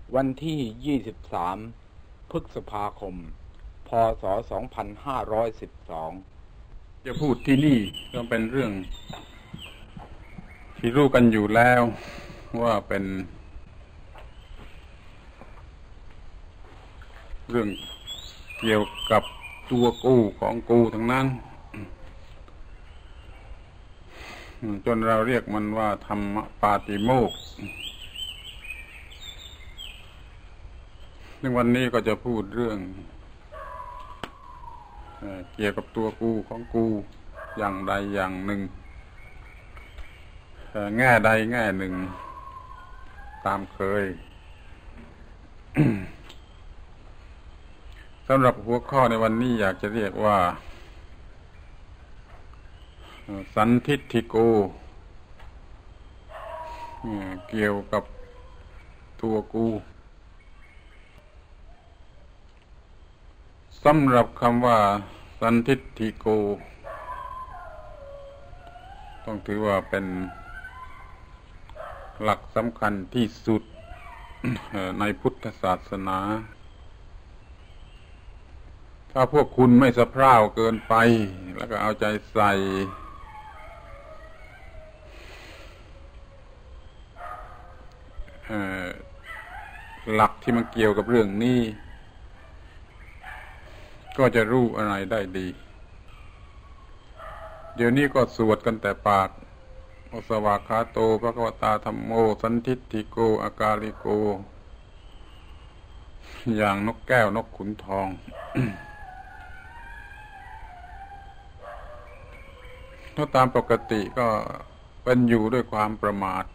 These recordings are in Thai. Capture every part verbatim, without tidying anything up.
วันที่ ยี่สิบสาม พฤษภาคม พ.ศ. สองพันห้าร้อยสิบสองจะพูดที่นี่ก็เป็นเรื่องที่รู้กันอยู่แล้วว่าเป็นเรื่องเกี่ยวกับตัวกูของกูทั้งนั้นจนเราเรียกมันว่าธรรมปาติโมกข์ในวันนี้ก็จะพูดเรื่องเกี่ยวกับตัวกูของกูอย่างใดอย่างหนึ่งแง่ใดแง่หนึ่งตามเคย สำหรับหัวข้อในวันนี้อยากจะเรียกว่าสันทิฏฐิโกเกี่ยวกับตัวกูสำหรับคำว่าสันทิฏฐิโกต้องถือว่าเป็นหลักสำคัญที่สุดในพุทธศาสนาถ้าพวกคุณไม่สะเพร่าเกินไปแล้วก็เอาใจใส่หลักที่มันเกี่ยวกับเรื่องนี้ก็จะรู้อะไรได้ดีเดี๋ยวนี้ก็สวดกันแต่ปากโอสวากขาโตภควตาธัมโมสันทิฏฐิโกอากาลิโกอย่างนกแก้วนกขุนทอง ถ้าตามปกติก็เป็นอยู่ด้วยความประมาท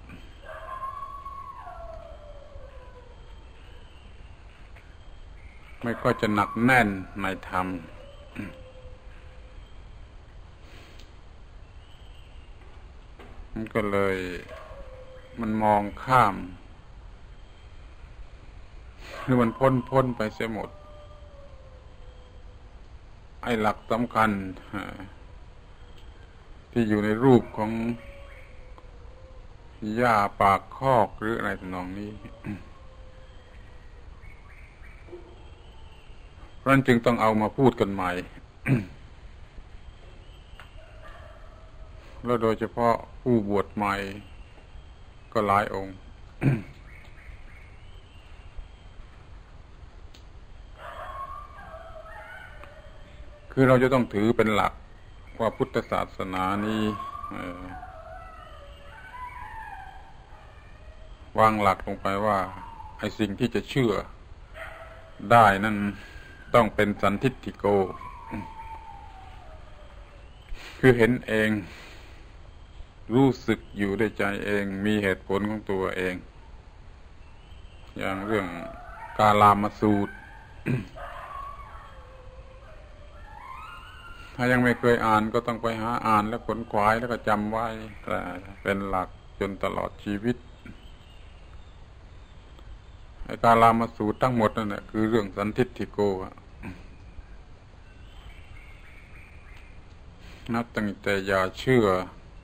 ไม่ก็จะหนักแน่นในธรรมมันก็เลยมันมองข้ามหรือมันพ้นพ้นไปเสียหมดไอ้หลักสำคัญที่อยู่ในรูปของหญ้าปากคอกหรืออะไรทำนองนี้เพราะนั้นจึงต้องเอามาพูดกันใหม่ แล้วโดยเฉพาะผู้บวชใหม่ก็หลายองค์ คือเราจะต้องถือเป็นหลักว่าพุทธศาสนานี้วางหลักลงไปว่าไอ้สิ่งที่จะเชื่อได้นั่นต้องเป็นสันทิฏฐิโกคือเห็นเองรู้สึกอยู่ด้วยใจเองมีเหตุผลของตัวเองอย่างเรื่องกาลามสูตร ถ้ายังไม่เคยอ่านก็ต้องไปหาอ่านแล้วขวนขวายแล้วก็จำไว้เป็นหลักจนตลอดชีวิตไอ้กาลามสูตรทั้งหมดนั่นแหละคือเรื่องสันทิฏฐิโกนับตั้งแต่อย่าเชื่อ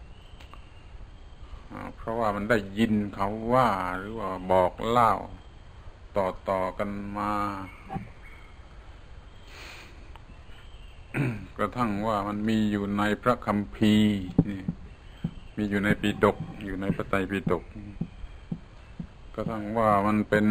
เพราะว่ามันได้ยินเขาว่าหรือว่าบอกเล่าต่อๆกันมา กระทั่งว่ามันมีอยู่ในพระคัมภีร์มีอยู่ในปิฎกอยู่ในพระไตรปิฎกกระทั่งว่ามันเป็น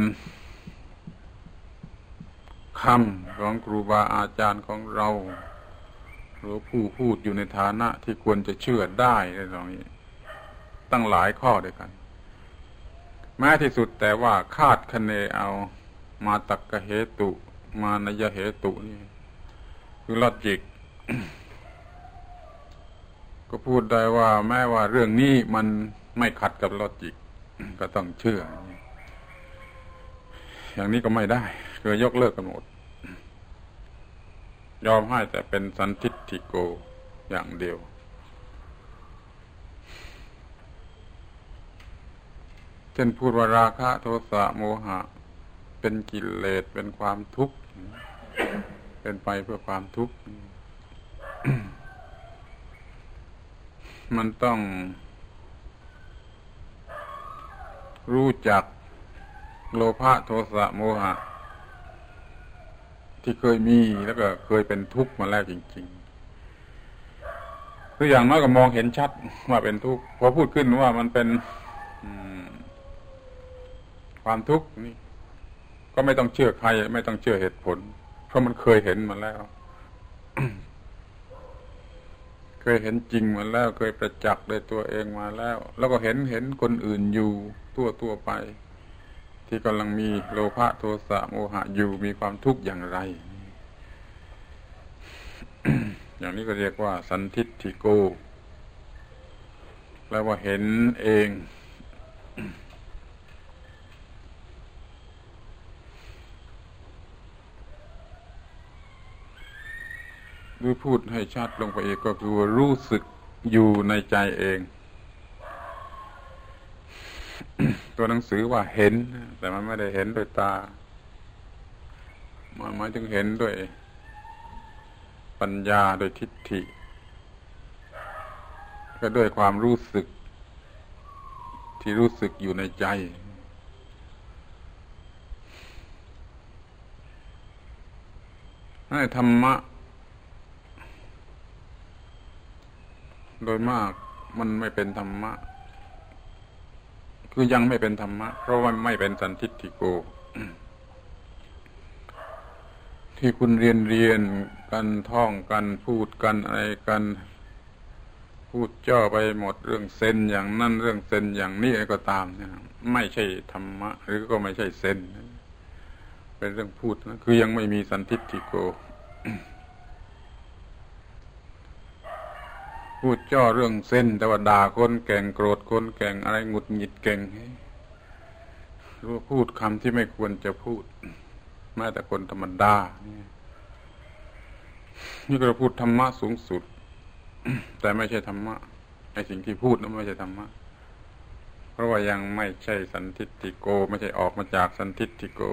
คำของครูบาอาจารย์ของเราหรือผู้พูดอยู่ในฐานะที่ควรจะเชื่อได้ในตรงนี้ตั้งหลายข้อด้วยกันแม้ที่สุดแต่ว่าคาดคะเนเอามาตักกะเหตุมานัยเหตุนี่คือลอจิก ก็พูดได้ว่าแม้ว่าเรื่องนี้มันไม่ขัดกับลอจิก ก็ต้องเชื่ออย่างนี้ก็ไม่ได้คือยกเลิกกันหมดยอมให้แต่เป็นสันทิฏฐิโกอย่างเดียวเช่นพูดว่าราคะโทสะโมหะเป็นกิเลสเป็นความทุกข์เป็นไปเพื่อความทุกข์ มันต้องรู้จักโลภะโทสะโมหะที่เคยมีแล้วก็เคยเป็นทุกข์มาแล้วจริงๆคืออย่างน้อยก็มองเห็นชัดว่าเป็นทุกข์พอพูดขึ้นว่ามันเป็นความทุกข์นี่ก็ไม่ต้องเชื่อใครไม่ต้องเชื่อเหตุผลเพราะมันเคยเห็นมาแล้ว เคยเห็นจริงมาแล้วเคยประจักษ์ด้วยตัวเองมาแล้วแล้วก็เห็นเห็นคนอื่นอยู่ทั่วทั่วไปที่กำลังมีโลภะโทสะโมหะอยู่มีความทุกข์อย่างไร อย่างนี้ก็เรียกว่าสันทิฏฐิโกแปลว่าเห็นเองหรือพูดให้ชัดลงไปอีกก็คือว่ารู้สึกอยู่ในใจเอง ตัวหนังสือว่าเห็นแต่มันไม่ได้เห็นด้วยตามันหมายถึงเห็นด้วยปัญญาโดยทิฏฐิก็ด้วยความรู้สึกที่รู้สึกอยู่ในใจให้ธรรมะโดยมากมันไม่เป็นธรรมะคือยังไม่เป็นธรรมะเพราะว่าไม่เป็นสันทิฏฐิโก ที่คุณเรียนเรียนกันท่องกันพูดกันอะไรกันพูดจ่อไปหมดเรื่องเซนอย่างนั้นเรื่องเซนอย่างนี้อะไรก็ตามนะไม่ใช่ธรรมะหรือก็ไม่ใช่เซนเป็นเรื่องพูดนะคือยังไม่มีสันทิฏฐิโก พูดจ่อเรื่องเส้นแต่ว่าด่าคนแก่งโกรธคนแก่งอะไรหงุดหงิดเก่งหรือว่าพูดคำที่ไม่ควรจะพูดแม้แต่คนธรรมดานี่ก็พูดธรรมะสูงสุด แต่ไม่ใช่ธรรมะไอ้สิ่งที่พูดนั้นไม่ใช่ธรรมะเพราะว่ายังไม่ใช่สันทิฏฐิโกไม่ใช่ออกมาจากสันทิฏฐิโก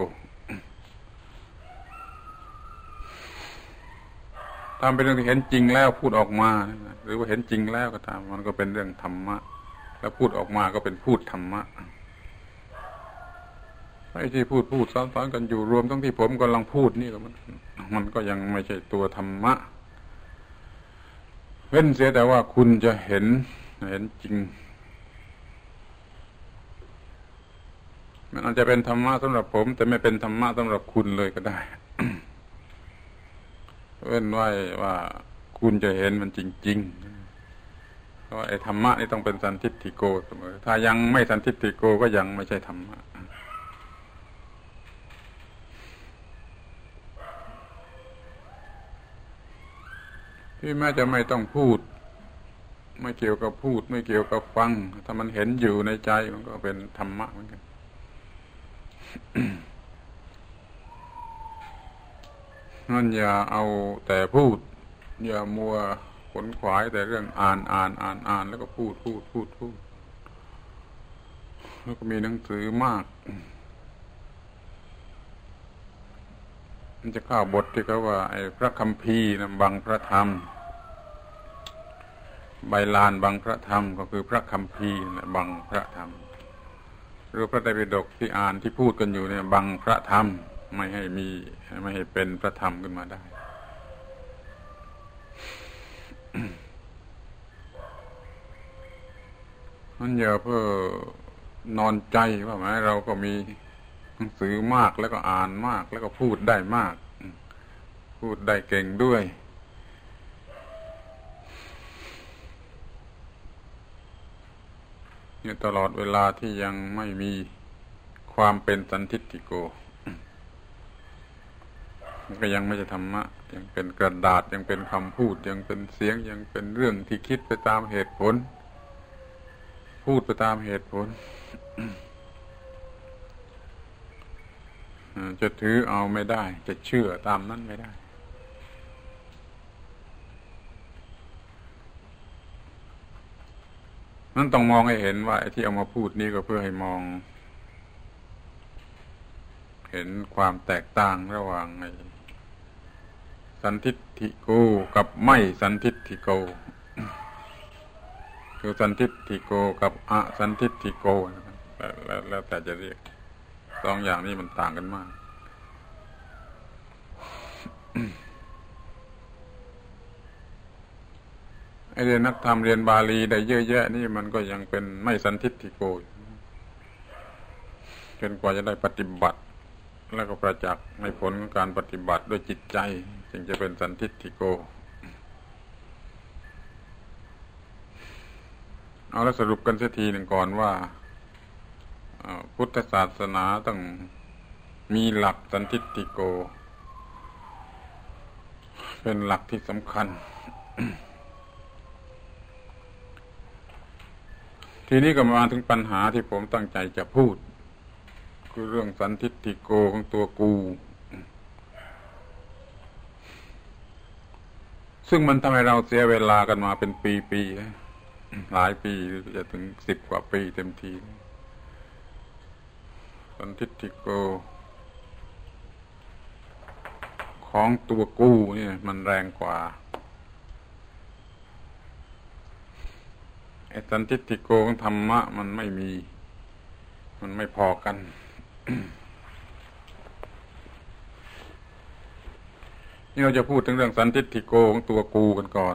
ตามเป็นเรื่องที่เห็นจริงแล้วพูดออกมาหรือว่าเห็นจริงแล้วก็ตามมันก็เป็นเรื่องธรรมะแล้วพูดออกมาก็เป็นพูดธรรมะไอ้ที่พูดพูดซ้อนๆกันอยู่รวมทั้งที่ผมกำลังพูดนี่ก็มันมันก็ยังไม่ใช่ตัวธรรมะเว้นเสียแต่ว่าคุณจะเห็นเห็นจริงมันอาจจะเป็นธรรมะสำหรับผมแต่ไม่เป็นธรรมะสำหรับคุณเลยก็ได้ เว้นไว้ว่าคุณจะเห็นมันจริงๆเพราะไอ้ธรรมะนี่ต้องเป็นสันทิฏฐิโกเสมอถ้ายังไม่สันทิฏฐิโกก็ยังไม่ใช่ธรรมะที่แม้จะไม่ต้องพูดไม่เกี่ยวกับพูดไม่เกี่ยวกับฟังถ้ามันเห็นอยู่ในใจมันก็เป็นธรรมะเหมือนกัน นั่นอย่าเอาแต่พูดอย่ามัวขนขวายแต่เรื่องอ่านอ่านอ่านอ่านแล้วก็พูดพูดพูดพูดแล้วก็มีหนังสือมากมันจะเข้าบทที่เขาว่าไอ้พระคัมภีร์นะบังพระธรรมใบลานบังพระธรรมก็คือพระคัมภีร์นะบังพระธรรมหรือพระไตรปิฎกที่อ่านที่พูดกันอยู่เนี่ยบังพระธรรมไม่ให้มีไม่ให้เป็นพระธรรมขึ้นมาได้ นั่นอย่าเพื่อนอนใจว่าแม้เราก็มีหนังสือมากแล้วก็อ่านมากแล้วก็พูดได้มากพูดได้เก่งด้วยเนี่ยตลอดเวลาที่ยังไม่มีความเป็นสันทิฏฐิโกมันก็ยังไม่ใช่ธรรมะยังเป็นกระดาษยังเป็นคำพูดยังเป็นเสียงยังเป็นเรื่องที่คิดไปตามเหตุผลพูดไปตามเหตุผล จะถือเอาไม่ได้จะเชื่อตามนั้นไม่ได้นั่นต้องมองให้เห็นว่าไอ้ที่เอามาพูดนี่ก็เพื่อให้มองเห็นความแตกต่างระหว่างไอ้สันทิฏฐิโกกับไม่สันทิฏฐิโกคือสันทิฏฐิโกกับอสันทิฏฐิโกแล้วแล้วแต่จะเรียกสองอย่างนี้มันต่างกันมากไอเรียนนักธรรมเรียนบาลีได้เยอะแยะนี่มันก็ยังเป็นไม่สันทิฏฐิโกจนกว่าจะได้ปฏิบัติแล้วก็ประจักษ์ในผลของการปฏิบัติด้วยจิตใจจึงจะเป็นสันทิฏฐิโกเอาแล้วสรุปกันเสียทีหนึ่งก่อนว่าพุทธศาสนาต้องมีหลักสันทิฏฐิโกเป็นหลักที่สำคัญ ทีนี้ก็มาถึงปัญหาที่ผมตั้งใจจะพูดคือเรื่องสันทิฏฐิโกของตัวกูซึ่งมันทำให้เราเสียเวลากันมาเป็นปีๆหลายปีจะถึงสิบกว่าปีเต็มทีสันทิฏฐิโกของตัวกูเนี่ยมันแรงกว่าไอ้สันทิฏฐิโกของธรรมะมันไม่มีมันไม่พอกัน นี่เราจะพูดถึงเรื่องสันทิฏฐิโกของตัวกูกันก่อน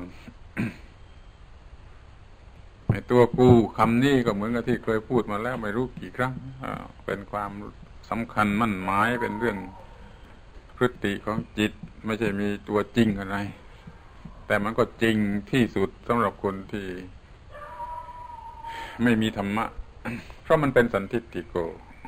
ไอ้ตัวกูคำนี้ก็เหมือนกับที่เคยพูดมาแล้วไม่รู้กี่ครั้งเป็นความสำคัญมั่นหมายเป็นเรื่องพฤติของจิตไม่ใช่มีตัวจริงอะไรแต่มันก็จริงที่สุดสำหรับคนที่ไม่มีธรรมะ เพราะมันเป็นสันทิฏฐิโก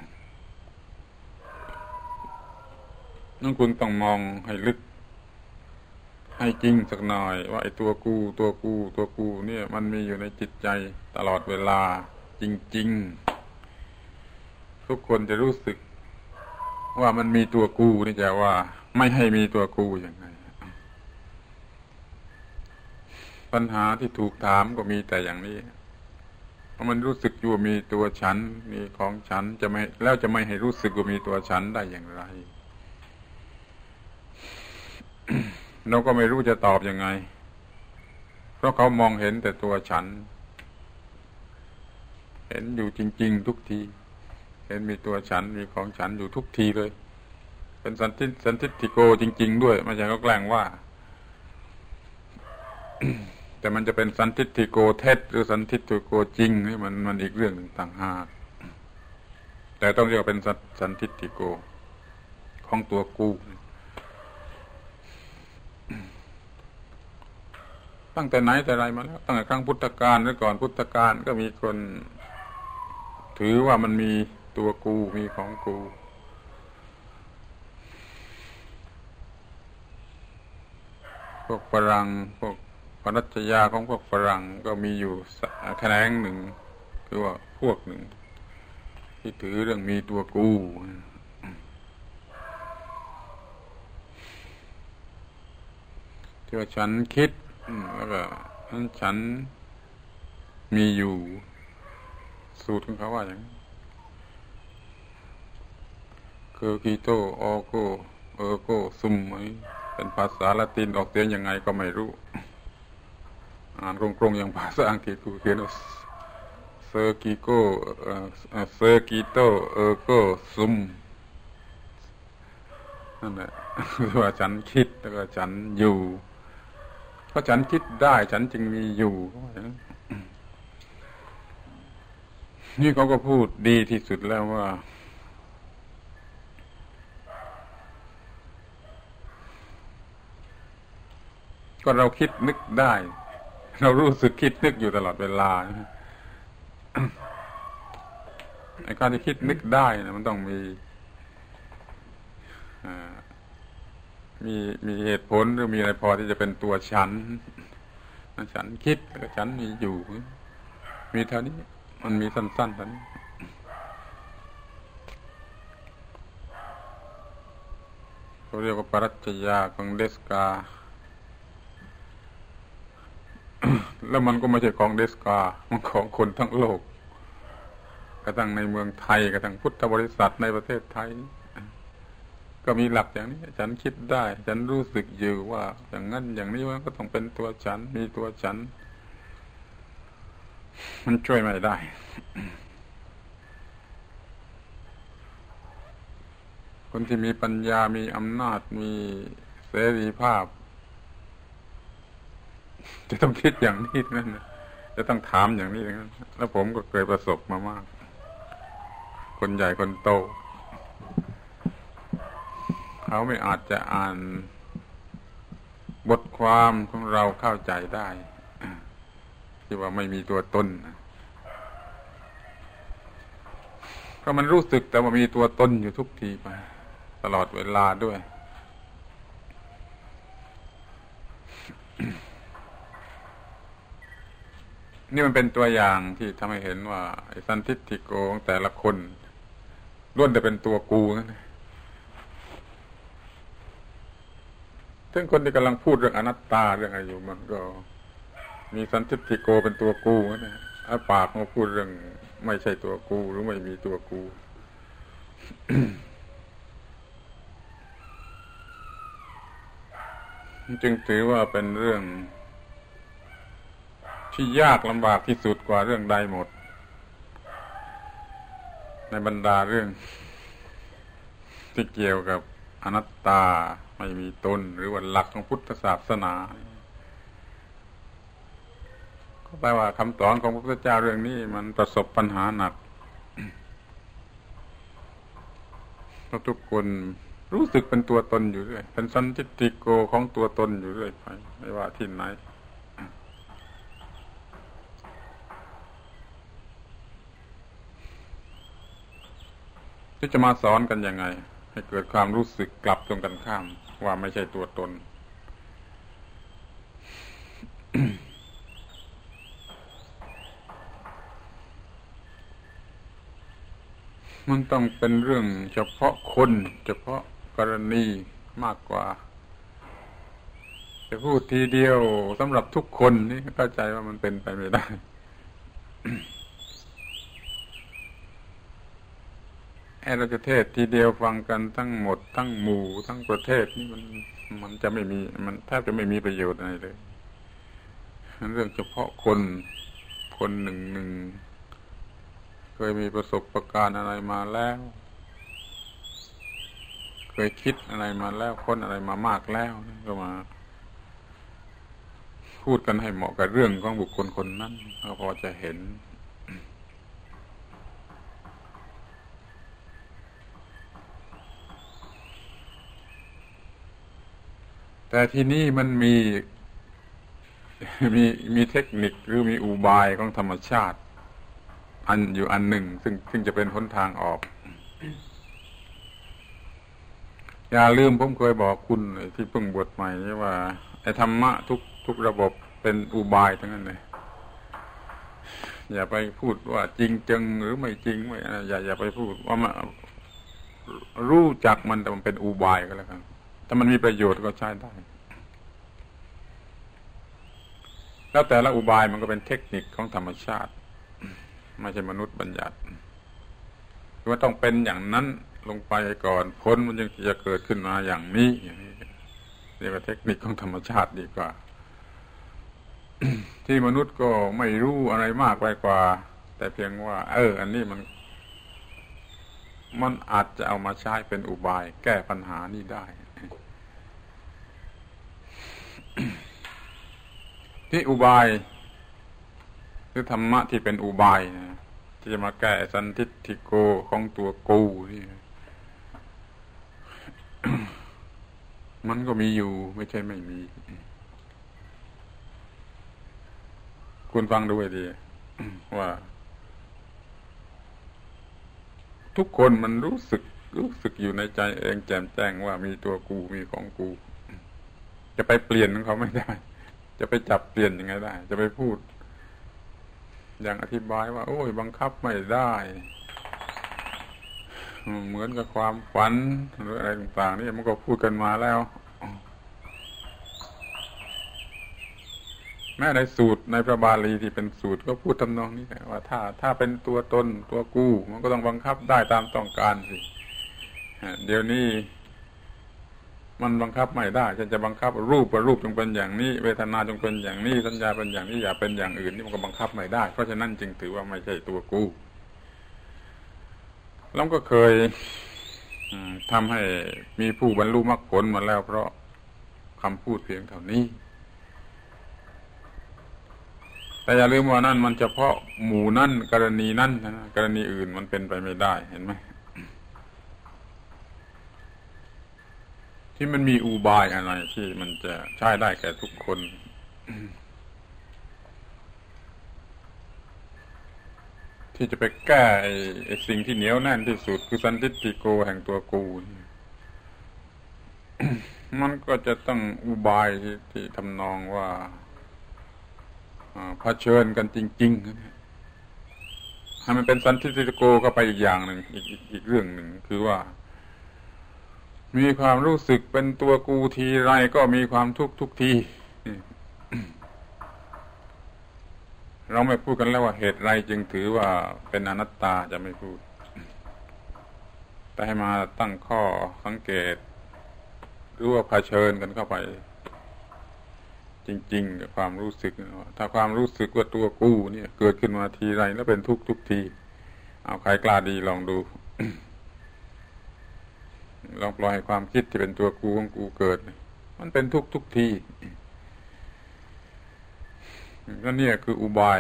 นั่นคุณต้องมองให้ลึกให้จริงสักหน่อยว่าไอ้ตัวกูตัวกูตัวกูเนี่ยมันมีอยู่ในจิตใจตลอดเวลาจริงๆทุกคนจะรู้สึกว่ามันมีตัวกูนี่จะว่าไม่ให้มีตัวกูอย่างไรปัญหาที่ถูกถามก็มีแต่อย่างนี้เพราะมันรู้สึกอยู่มีตัวฉันมีของฉันจะไม่แล้วจะไม่ให้รู้สึกว่ามีตัวฉันได้อย่างไร เราก็ไม่รู้จะตอบยังไงเพราะเขามองเห็นแต่ตัวฉันเห็นอยู่จริงๆทุกทีเห็นมีตัวฉันมีของฉันอยู่ทุกทีเลยเป็นสันทิสันทิฏฐิโกจริงๆด้วยไม่ใช่เขาแกล้งว่า แต่มันจะเป็นสันทิฏฐิโกเท็จหรือสันทิฏฐิโกจริงนี่มันมันอีกเรื่องหนึ่งต่างหากแต่ต้องเรียกว่าเป็นสันทิฏฐิโกของตัวกูตั้งแต่ไหนแต่ไรมาแล้วตั้งแต่ครั้งพุทธกาลหรือก่อนพุทธกาลก็มีคนถือว่ามันมีตัวกูมีของกูพวกฝรั่งพวกปรัชญาของพวกฝรั่งก็มีอยู่แขนงหนึ่งคือว่าพวกหนึ่งที่ถือเรื่องมีตัวกูที่ว่าฉันคิดแล้วก็ฉันมีอยู่สูตรของเขาว่าอย่างนี้คือคีโตออโกเออโกซุมเป็นภาษาละตินออกเสียงยังไงก็ไม่รู้อ่านกรงๆอย่างภาษาอังกฤษกูเขียนว่าเซอร์กิโกเซอร์กิโตเออโกซุมนั่นแหละคือว่าฉันคิดแล้วก็ฉันอยู่เพราะฉันคิดได้ฉันจึงมีอยู่นี่เขาก็พูดดีที่สุดแล้วว่าก็เราคิดนึกได้เรารู้สึกคิดนึกอยู่ตลอดเวลาไอ้การที่คิดนึกได้นะมันต้องมีมีมีเหตุผลหรือมีอะไรพอที่จะเป็นตัวฉันฉันคิดแล้วก็ฉันมีอยู่มีเท่านี้มันมีสั้นๆเท่านี้เขาเรียกว่าปรัชญาของเดสกา แล้วมันก็ไม่ใช่ของเดสกามันของคนทั้งโลกกระทั่งในเมืองไทยกระทั่งพุทธบริษัทในประเทศไทยก็มีหลักอย่างนี้ฉันคิดได้ฉันรู้สึกอยู่ว่าอย่างนั้นอย่างนี้มันก็ต้องเป็นตัวฉันมีตัวฉันมันช่วยไม่ได้คนที่มีปัญญามีอำนาจมีเสรีภาพจะต้องคิดอย่างนี้นั่นจะต้องถามอย่างนี้นั่นแล้วผมก็เคยประสบมามากคนใหญ่คนโตเขาไม่อาจจะอ่านบทความของเราเข้าใจได้ที่ว่าไม่มีตัวตนเพราะมันรู้สึกแต่ว่ามีตัวตนอยู่ทุกทีไปตลอดเวลาด้วยนี่มันเป็นตัวอย่างที่ทำให้เห็นว่าไอ้สันทิฏฐิโกของแต่ละคนล้วนแต่เป็นตัวกูนั่นถึงคนที่กำลังพูดเรื่องอนัตตาเรื่องอะไรอยู่มันก็มีสันทิฏฐิโกเป็นตัวกูนั่นแหละอ้าปากมาพูดเรื่องไม่ใช่ตัวกูหรือไม่มีตัวกู จึงถือว่าเป็นเรื่องที่ยากลำบากที่สุดกว่าเรื่องใดหมดในบรรดาเรื่องที่เกี่ยวกับอนัตตาไม่มีตนหรือว่าหลักของพุทธศาสนาก็แปลว่าคำสอนของพระพุทธเจ้าเรื่องนี้มันประสบปัญหาหนักเพราะทุกคนรู้สึกเป็นตัวตนอยู่เรื่อยเป็นสันทิฏฐิโกของตัวตนอยู่เรื่อยไปไม่ว่าที่ไหนที่จะมาสอนกันยังไงให้เกิดความรู้สึกกลับตรงกันข้ามว่าไม่ใช่ตัวตน มันต้องเป็นเรื่องเฉพาะคนเฉพาะกรณีมากกว่าจะพูดทีเดียวสำหรับทุกคนนี่เข้าใจว่ามันเป็นไปไม่ได้ ไอ้เราจะเทศทีเดียวฟังกันทั้งหมดทั้งหมู่ทั้งประเทศนี่มันมันจะไม่มีมันแทบจะไม่มีประโยชน์อะไรเลยเรื่องเฉพาะคนคนหนึ่งหนึ่งเคยมีประสบการณ์อะไรมาแล้วเคยคิดอะไรมาแล้วค้นอะไรมามากแล้วก็มาพูดกันให้เหมาะกับเรื่องของบุคคลคนนั้นก็พอจะเห็นแต่ที่นี่มันมีมีมีเทคนิคหรือมีอุบายของธรรมชาติอันอยู่อันหนึ่งซึ่งซึ่งจะเป็นหนทางออกอย่าลืมผมเคยบอกคุณที่เพิ่งบวชใหม่นี่ว่าไอ้ธรรมะทุกทุกระบบเป็นอุบายทั้งนั้นเลยอย่าไปพูดว่าจริงจังหรือไม่จริงไม่อย่าอย่าไปพูดว่ามันรู้จักมันแต่มันเป็นอุบายก็แล้วกันถ้ามันมีประโยชน์ก็ใช้ได้แล้วแต่ละอุบายมันก็เป็นเทคนิคของธรรมชาติไม่ใช่มนุษย์บัญญัติว่าต้องเป็นอย่างนั้นลงไปก่อนผลมันจึงจะเกิดขึ้นมาอย่างนี้อย่างนี้เรียกว่าเทคนิคของธรรมชาติดีกว่า ที่มนุษย์ก็ไม่รู้อะไรมากไปกว่าแต่เพียงว่าเอออันนี้มันมันอาจจะเอามาใช้เป็นอุบายแก้ปัญหานี้ได้ ที่อุบายคือธรรมะที่เป็นอุบายนะที่จะมาแก้สันทิฏฐิโกของตัวกูนี่ มันก็มีอยู่ไม่ใช่ไม่มีคุณฟังดูให้ดี ว่าทุกคนมันรู้สึกรู้สึกอยู่ในใจเองแจ่มแจ้งว่ามีตัวกูมีของกูจะไปเปลี่ยนของเขาไม่ได้จะไปจับเปลี่ยนยังไงได้จะไปพูดอย่างอธิบายว่าโอ้ยบังคับไม่ได้เหมือนกับความฝันหรืออะไรต่างๆนี่มันก็พูดกันมาแล้วแม้ในสูตรในพระบาลีที่เป็นสูตรก็พูดทำนองนี้แหละว่าถ้าถ้าเป็นตัวตนตัวกูมันก็ต้องบังคับได้ตามต้องการสิเดี๋ยวนี้มันบังคับไม่ได้ฉันจะบังคับรูปว่ารูปจงเป็นอย่างนี้เวทนาจงเป็นอย่างนี้สัญญาเป็นอย่างนี้อย่าเป็นอย่างอื่นนี่มันก็บังคับไม่ได้เพราะฉะนั้นจึงถือว่าไม่ใช่ตัวกูแล้วก็เคยทำให้มีผู้บรรลุมรรคผลมาแล้วเพราะคำพูดเพียงเท่านี้แต่อย่าลืมว่านั่นมันเฉพาะหมู่นั่นกรณีนั่นนะกรณีอื่นมันเป็นไปไม่ได้เห็นไหมที่มันมีอุบายอะไรที่มันจะใช้ได้แก่ทุกคนที่จะไปแก้ไอ้สิ่งที่เหนียวแน่นที่สุดคือสันทิฏฐิโกแห่งตัวกู มันก็จะต้องอุบายที่ที่ทำนองว่าเผชิญกันจริงๆให้มันเป็นสันทิฏฐิโกก็ไปอีกอย่างหนึ่งอีกอีกอีกเรื่องหนึ่งคือว่ามีความรู้สึกเป็นตัวกูทีไรก็มีความทุกข์ทุกที เราไม่พูดกันแล้วว่าเหตุไรจึงถือว่าเป็นอนัตตาจะไม่พูดแต่ให้มาตั้งข้อสังเกตหรือว่าเผชิญกันเข้าไปจริงๆกับความรู้สึกถ้าความรู้สึกว่าตัวกูเนี่ยเกิดขึ้นมาทีไรแล้วเป็นทุกทุกทีเอาใครกล้าดีลองดู ลองปล่อยให้ความคิดที่เป็นตัวกูของกูเกิดมันเป็นทุกทุกทีก็เนี่ยคืออุบาย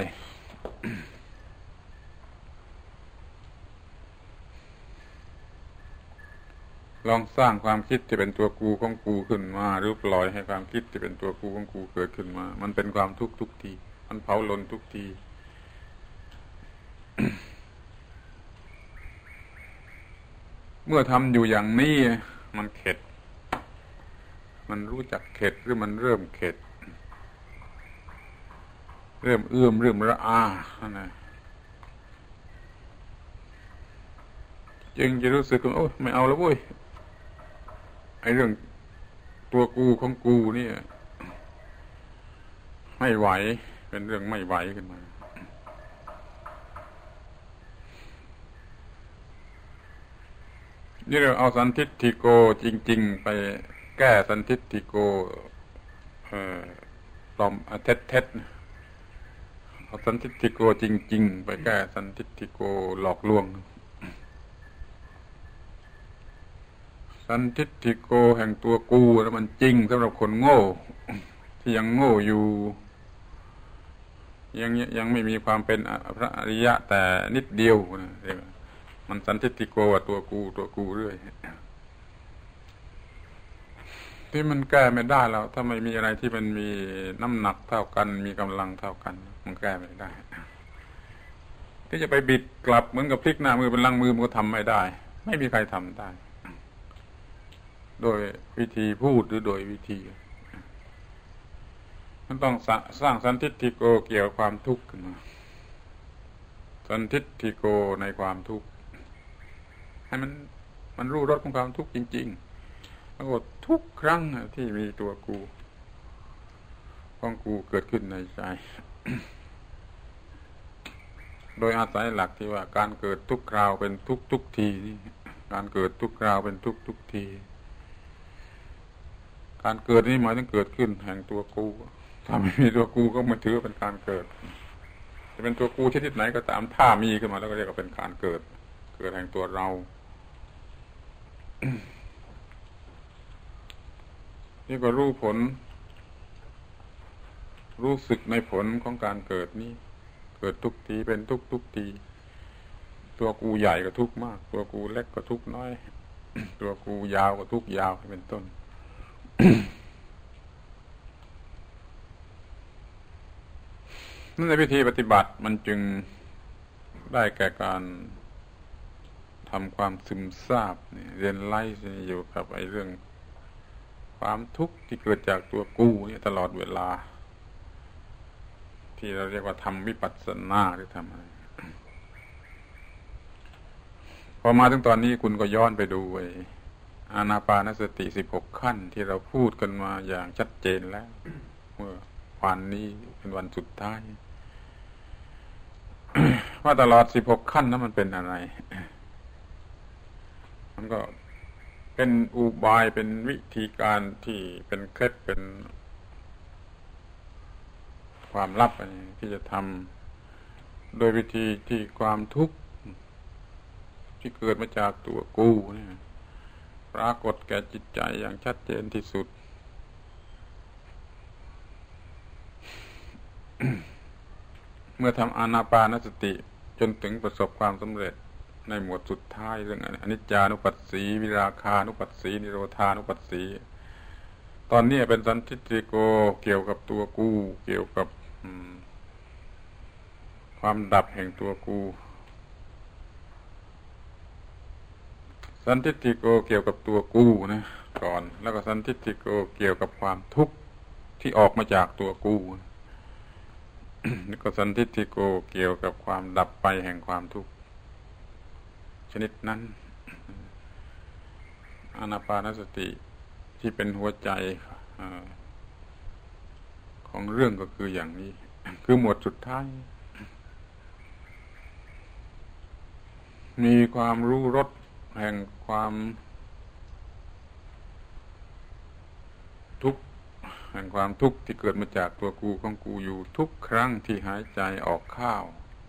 ลองสร้างความคิดที่เป็นตัวกูของกูขึ้นมาหรือปล่อยให้ความคิดที่เป็นตัวกูของกูเกิดขึ้นมามันเป็นความทุกข์ทุกทีมันเผาลนทุกที เมื่อทำอยู่อย่างนี้มันเข็ดมันรู้จักเข็ดหรือมันเริ่มเข็ดเริ่มเอื้อมเริ่มระอานะจึงจะรู้สึกว่าโอ้ไม่เอาแล้วเว้ยไอ้เรื่องตัวกูของกูนี่ไม่ไหวเป็นเรื่องไม่ไหวขึ้นมานี่เราเอาสันทิฏฐิโกจริงๆไปแก้สันทิฏฐิโกเอ่อปลอมเท็จเท็จเอาสันทิฏฐิโกจริงๆไปแก้สันทิฏฐิโกหลอกลวงสันทิฏฐิโกแห่งตัวกูแล้วมันจริงสำหรับคนโง่ที่ยังโง่อยู่ยังยังไม่มีความเป็นพระอริยะแต่นิดเดียวนะมันสันทิฏฐิโกว่าตัวกูตัวกูเรื่อยที่มันแก้ไม่ได้แล้วถ้าไม่มีอะไรที่มันมีน้ำหนักเท่ากันมีกำลังเท่ากันมันแก้ไม่ได้ที่จะไปบิดกลับเหมือนกับพลิกหน้ามือเป็นหลังมือมันก็ทำไม่ได้ไม่มีใครทำได้โดยวิธีพูดหรือโดยวิธีมันต้องสร้างสันทิฏฐิโกเกี่ยวกับความทุกข์ขึ้นมาสันทิฏฐิโกในความทุกข์ให้มันมันรู้รสของความทุกข์จริงๆแล้วก็ทุกครั้งที่มีตัวกูของกูเกิดขึ้นในใจ โดยอาศัยหลักที่ว่าการเกิดทุกคราวเป็นทุกทุกทีนี่การเกิดทุกคราวเป็นทุกทุกทีการเกิดนี่หมายถึงเกิดขึ้นแห่งตัวกูถ้าไม่มีตัวกูก็ไม่ถือเป็นการเกิดจะเป็นตัวกูชนิดไหนก็ตามถ้ามีขึ้นมาแล้วก็เรียกว่าเป็นการเกิดเกิดแห่งตัวเรา นี่ก็รู้ผลรู้สึกในผลของการเกิดนี้เกิดทุกทีเป็นทุกทุกทีตัวกูใหญ่ก็ทุกมากตัวกูเล็กก็ทุกน้อย ตัวกูยาวก็ทุกยาวเป็นต้น นั่นในวิธีปฏิบัติมันจึงได้แก่การทำความซึมซาบเรียนไล่อยู่กับไอ้เรื่องความทุกข์ที่เกิดจากตัวกูเนี่ยตลอดเวลาที่เราเรียกว่าทำวิปัสสนาหรือทำอะไรพอมาถึงตอนนี้คุณก็ย้อนไปดูไอ้อานาปานสติสิบหกขั้นที่เราพูดกันมาอย่างชัดเจนแล้วเมื่อวันนี้เป็นวันสุดท้าย ว่าตลอดสิบหกขั้นนั้นมันเป็นอะไร มันก็เป็นอุบายเป็นวิธีการที่เป็นเคล็ดเป็นความลับที่จะทำโดยวิธีที่ความทุกข์ที่เกิดมาจากตัวกูเนี่ยปรากฏแก่จิตใจอย่างชัดเจนที่สุด เมื่อทำอานาปานสติจนถึงประสบความสำเร็จในหมวดสุดท้ายเรื่องอนิจจานุปัสสีวิราคานุปัสสีนิโรธานุปัสสีตอนนี้เป็นสันทิฏฐิโกเกี่ยวกับตัวกูเกี่ยวกับความดับแห่งตัวกูสันทิฏฐิโกเกี่ยวกับตัวกูนะก่อนแล้วก็สันทิฏฐิโกเกี่ยวกับความทุกข์ที่ออกมาจากตัวกูแล้วก็สันทิฏฐิโกเกี่ยวกับความดับไปแห่งความทุกข์ชนิดนั้นอานาปานสติที่เป็นหัวใจของเรื่องก็คืออย่างนี้คือหมวดสุดท้ายมีความรู้รสแห่งความทุกข์แห่งความทุกข์ที่เกิดมาจากตัวกูของกูอยู่ทุกครั้งที่หายใจออกเข้า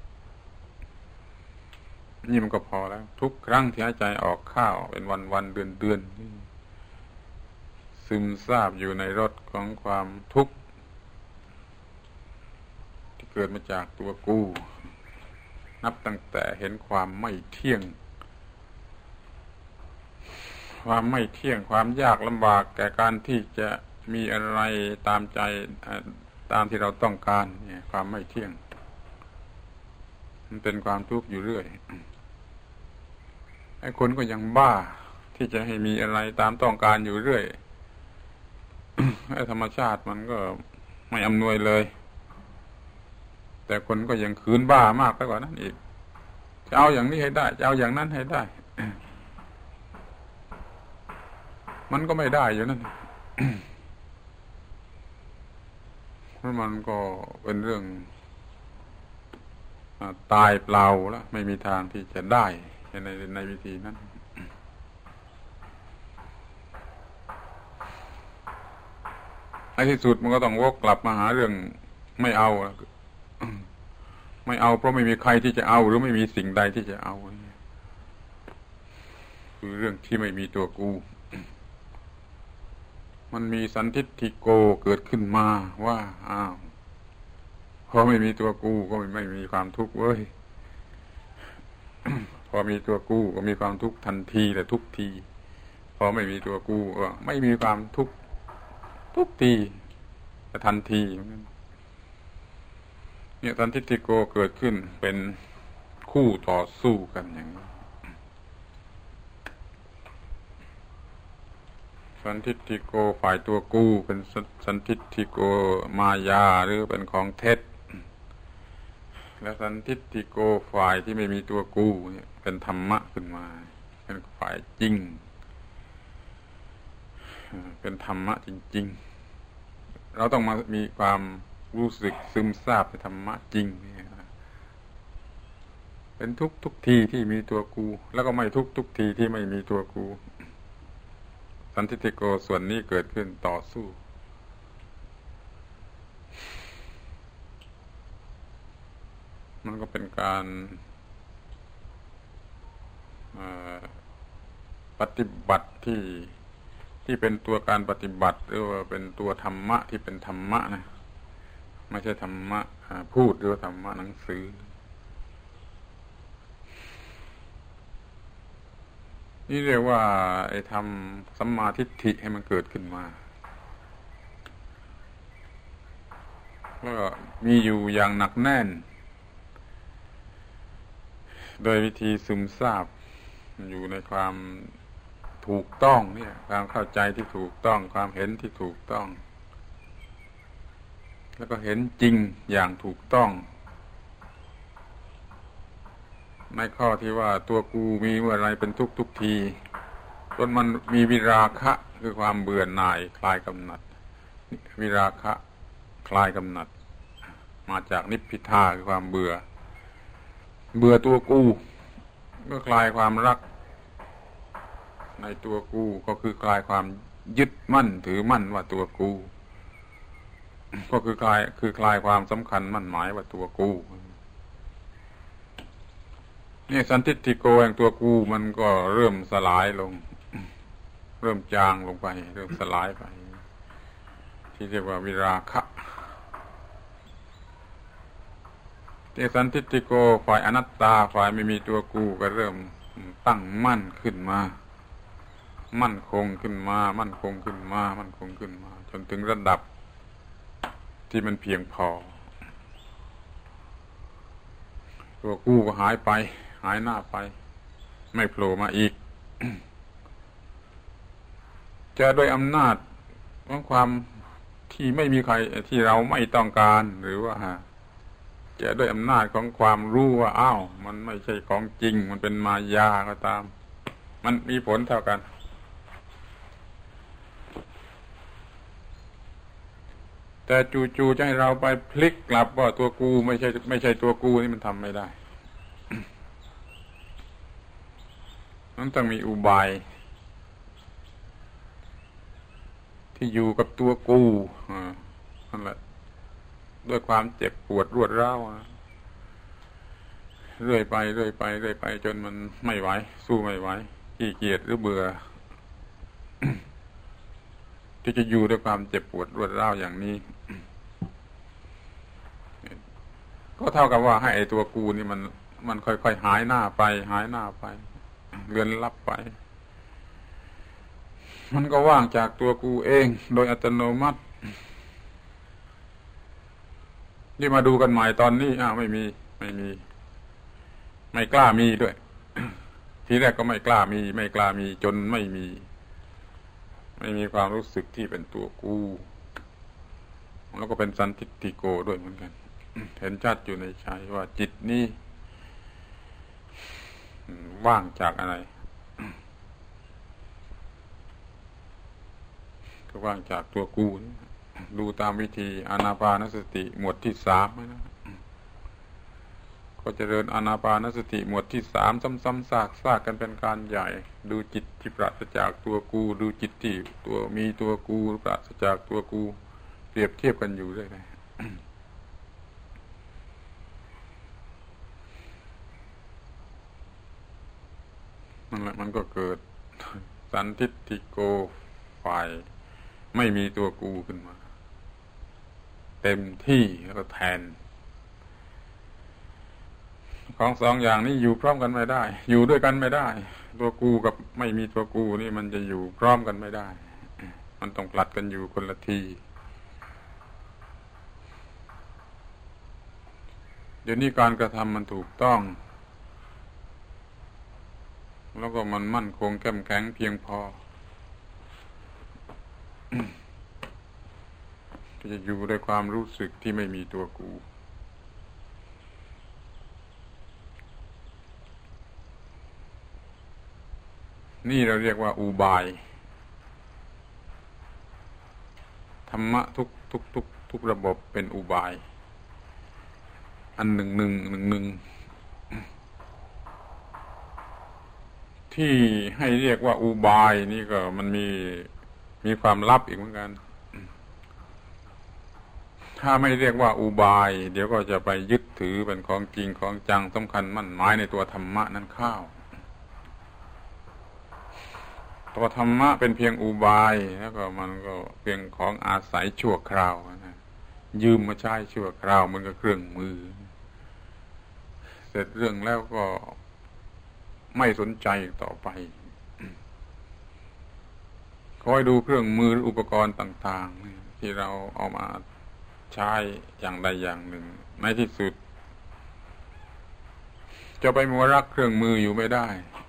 นี่มันก็พอแล้วทุกครั้งที่หายใจออกเข้าเป็นวันวันเดือนเดือนซึมซาบอยู่ในรสของความทุกข์ที่เกิดมาจากตัวกูนับตั้งแต่เห็นความไม่เที่ยงความไม่เที่ยงความยากลำบากแก่การที่จะมีอะไรตามใจตามที่เราต้องการเนี่ยความไม่เที่ยงมันเป็นความทุกข์อยู่เรื่อยไอ้คนก็ยังบ้าที่จะให้มีอะไรตามต้องการอยู่เรื่อยไอ้ธรรมชาติมันก็ไม่อำนวยเลยแต่คนก็ยังขืนบ้ามากไปกว่านั้นอีกจะเอาอย่างนี้ให้ได้จะเอาอย่างนั้นให้ได้มันก็ไม่ได้อยู่นั่นเพราะมันก็เป็นเรื่องตายเปล่าแล้วไม่มีทางที่จะได้ในในวิธีนั้นในที่สุดมันก็ต้องวกกลับมาหาเรื่องไม่เอาไม่เอาเพราะไม่มีใครที่จะเอาหรือไม่มีสิ่งใดที่จะเอาคือเรื่องที่ไม่มีตัวกูมันมีสันทิฏฐิโกเกิดขึ้นมาว่าอ้าวพอไม่มีตัวกูก็ไม่มีความทุกข์เว้ย พอมีตัวกูก็มีความทุกข์ทันทีแต่ทุกทีพอไม่มีตัวกูเออไม่มีความทุกข์ทุกทีแต่ทันทีเนี่ยสันทิฏฐิโกเกิดขึ้นเป็นคู่ต่อสู้กันอย่างนี้สันทิฏฐิโกฝ่ายตัวกูเป็นสันทิฏฐิโกมายาหรือเป็นของเท็จและสันทิฏฐิโกฝ่ายที่ไม่มีตัวกูเนี่ยเป็นธรรมะขึ้นมาเป็นฝ่ายจริงเป็นธรรมะจริงๆเราต้องมามีความรู้สึกซึมซาบในธรรมะจริงเนี่ยเป็นทุกทุกทีที่มีตัวกูแล้วก็ไม่ทุกทุกทีที่ไม่มีตัวกูสันทิฏฐิโกส่วนนี้เกิดขึ้นต่อสู้มันก็เป็นการปฏิบัติที่ที่เป็นตัวการปฏิบัติหรือว่าเป็นตัวธรรมะที่เป็นธรรมะนะไม่ใช่ธรรมะพูดหรือธรรมะหนังสือนี่เรียกว่าไอ้ทำสัมมาทิฏฐิให้มันเกิดขึ้นมาแล้วก็มีอยู่อย่างหนักแน่นโดยวิธีซึมซาบอยู่ในความถูกต้องเนี่ยความเข้าใจที่ถูกต้องความเห็นที่ถูกต้องแล้วก็เห็นจริงอย่างถูกต้องในข้อที่ว่าตัวกูมีเมื่อไรเป็นทุกทุกทีจนมันมีวิราคะคือความเบื่อหน่ายคลายกำหนัดวิราคะคลายกำหนัดมาจากนิพพิทาคือความเบื่อเบื่อตัวกูก็คลายความรักในตัวกูก็คือคลายความยึดมั่นถือมั่นว่าตัวกูก็คือคลายคือคลายความสำคัญมั่นหมายว่าตัวกูนี่สันทิฏฐิโกแห่งตัวกูมันก็เริ่มสลายลงเริ่มจางลงไปเริ่มสลายไปที่เรียกว่าวิราคะเตสันทิฏฐิโกฝ่ายอนัตตาฝ่ายไม่มีตัวกูก็เริ่มตั้งมั่นขึ้นมามั่นคงขึ้นมามั่นคงขึ้นมามั่นคงขึ้นมาจนถึงระดับที่มันเพียงพอตัวกู้ก็หายไปหายหน้าไปไม่โผล่มาอีก จะด้วยอำนาจของความที่ไม่มีใครที่เราไม่ต้องการหรือว่าจะด้วยอำนาจของความรู้ว่าอ้าวมันไม่ใช่ของจริงมันเป็นมายาก็ตามมันมีผลเท่ากันแต่จู่ๆจะให้เราไปพลิกกลับว่าตัวกูไม่ใช่ไม่ใช่ตัวกูนี่มันทำไม่ได้ มันต้องมีอุบายที่อยู่กับตัวกูนั่นแหละด้วยความเจ็บปวดรวดร้าวเรื่อยไปเรื่อยไปเรื่อยไปจนมันไม่ไหวสู้ไม่ไหวขี้เกียจหรือเบื่อ ที่จะอยู่ด้วยความเจ็บปวดรวดร้าวอย่างนี้ ก็เท่ากับว่าให้ไอ้ตัวกูนี่มันมันค่อยๆหายหน้าไปหายหน้าไปเลือนลับไปมันก็ว่างจากตัวกูเองโดยอัตโนมัติที่มาดูกันใหม่ตอนนี้อ้าวไม่มีไม่มีไม่กล้ามีด้วย ทีแรกก็ไม่กล้ามีไม่กล้ามีจนไม่มีไม่มีความรู้สึกที่เป็นตัวกูแล้วก็เป็นสันทิฏฐิโกด้วยเหมือนกัน เห็นชัดอยู่ในใจว่าจิตนี้ว่างจากอะไรก็ว่างจากตัวกูดูตามวิธีอานาปานสติหมวดที่สามนะก็เจริญอานาปานสติหมวดที่สามซ้ำๆซากๆกันเป็นการใหญ่ดูจิตที่ปราศจากตัวกูดูจิตที่ตัวมีตัวกูปราศจากตัวกูเปรียบเทียบกันอยู่เรื่อยๆนั่นแหละมันก็เกิดสันทิฏฐิโกฝ่ายไม่มีตัวกูขึ้นมาเต็มที่แล้วก็แทนของสองอย่างนี้อยู่พร้อมกันไม่ได้อยู่ด้วยกันไม่ได้ตัวกูกับไม่มีตัวกูนี่มันจะอยู่พร้อมกันไม่ได้มันต้องผลัดกันอยู่คนละทีเดี๋ยวนี้การกระทำมันถูกต้องแล้วก็มันมั่นคงเข้มแข็งเพียงพอที่จะอยู่ด้วยความรู้สึกที่ไม่มีตัวกูนี่เราเรียกว่าอุบายธรรมะทุกทุกทุกทุกระบบเป็นอุบายอันหนึ่งหนึ่งหนึ่งหนึ่งที่ให้เรียกว่าอุบายนี่ก็มันมีมีความลับอีกเหมือนกันถ้าไม่เรียกว่าอุบายเดี๋ยวก็จะไปยึดถือเป็นของจริงของจังสำคัญมั่นหมายในตัวธรรมะนั้นเข้าตัวธรรมะเป็นเพียงอุบายแล้วก็มันก็เพียงของอาศัยชั่วคราวนะยืมมาใช้ชั่วคราวมันก็เครื่องมือเสร็จเรื่องแล้วก็ไม่สนใจต่อไปคอยดูเครื่องมืออุปกรณ์ต่างๆที่เราเอามาใช้อย่างใดอย่างหนึ่งในที่สุดจะไปมัวรักเครื่องมืออยู่ไม่ได้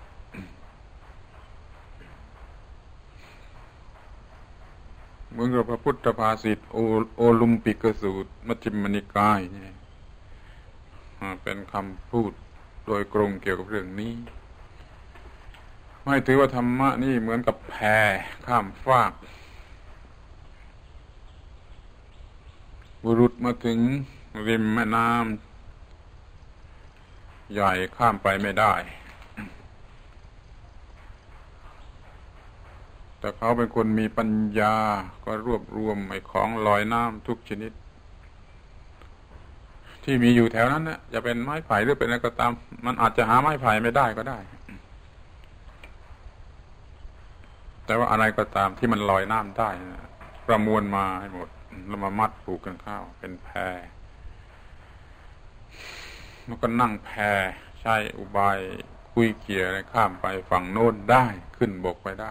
เหมือนกับพระพุทธภาษิตโอโอลุมปิกสูตรมัชฌิมนิกายนี่เป็นคำพูดโดยตรงเกี่ยวกับเรื่องนี้ไม่ถือว่าธรรมะนี่เหมือนกับแพข้ามฟากบุรุษมาถึงริมแม่น้ำใหญ่ข้ามไปไม่ได้แต่เขาเป็นคนมีปัญญาก็รวบรวมไอ้ของลอยน้ำทุกชนิดที่มีอยู่แถวนั้นนะจะเป็นไม้ไผ่หรือเป็นอะไรก็ตามมันอาจจะหาไม้ไผ่ไม่ได้ก็ได้แต่ว่าอะไรก็ตามที่มันลอยน้ำได้นะประมวลมาให้หมดแล้วมามัดผูกกันเข้าเป็นแพแล้วก็นั่งแพใช้อุบายคุยเกี่ยอะไรข้ามไปฝั่งโน้นได้ขึ้นบกไปได้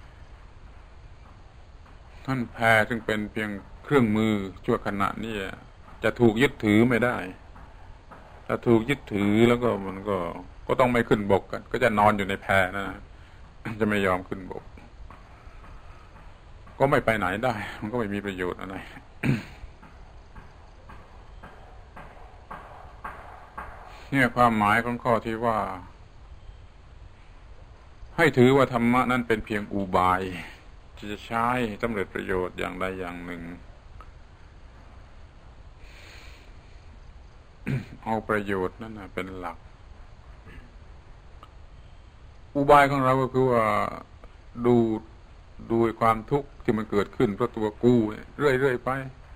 ท่านแพซึ่งเป็นเพียงเครื่องมือชั่วขณะนี้จะถูกยึดถือไม่ได้ถ้าถูกยึดถือแล้วก็มันก็ก็ต้องไม่ขึ้นบกกันก็จะนอนอยู่ในแพนะจะไม่ยอมขึ้นบกก็ไม่ไปไหนได้มันก็ไม่มีประโยชน์อะไร เนี่ยความหมายของข้อที่ว่าให้ถือว่าธรรมะนั้นเป็นเพียงอุบายที่จะใช้สำเร็จประโยชน์อย่างใดอย่างหนึ่ง เอาประโยชน์นั่นนะเป็นหลักอุบายของเราก็คือว่าดูดูความทุกข์ที่มันเกิดขึ้นเพราะตัวกูเรื่อยๆไป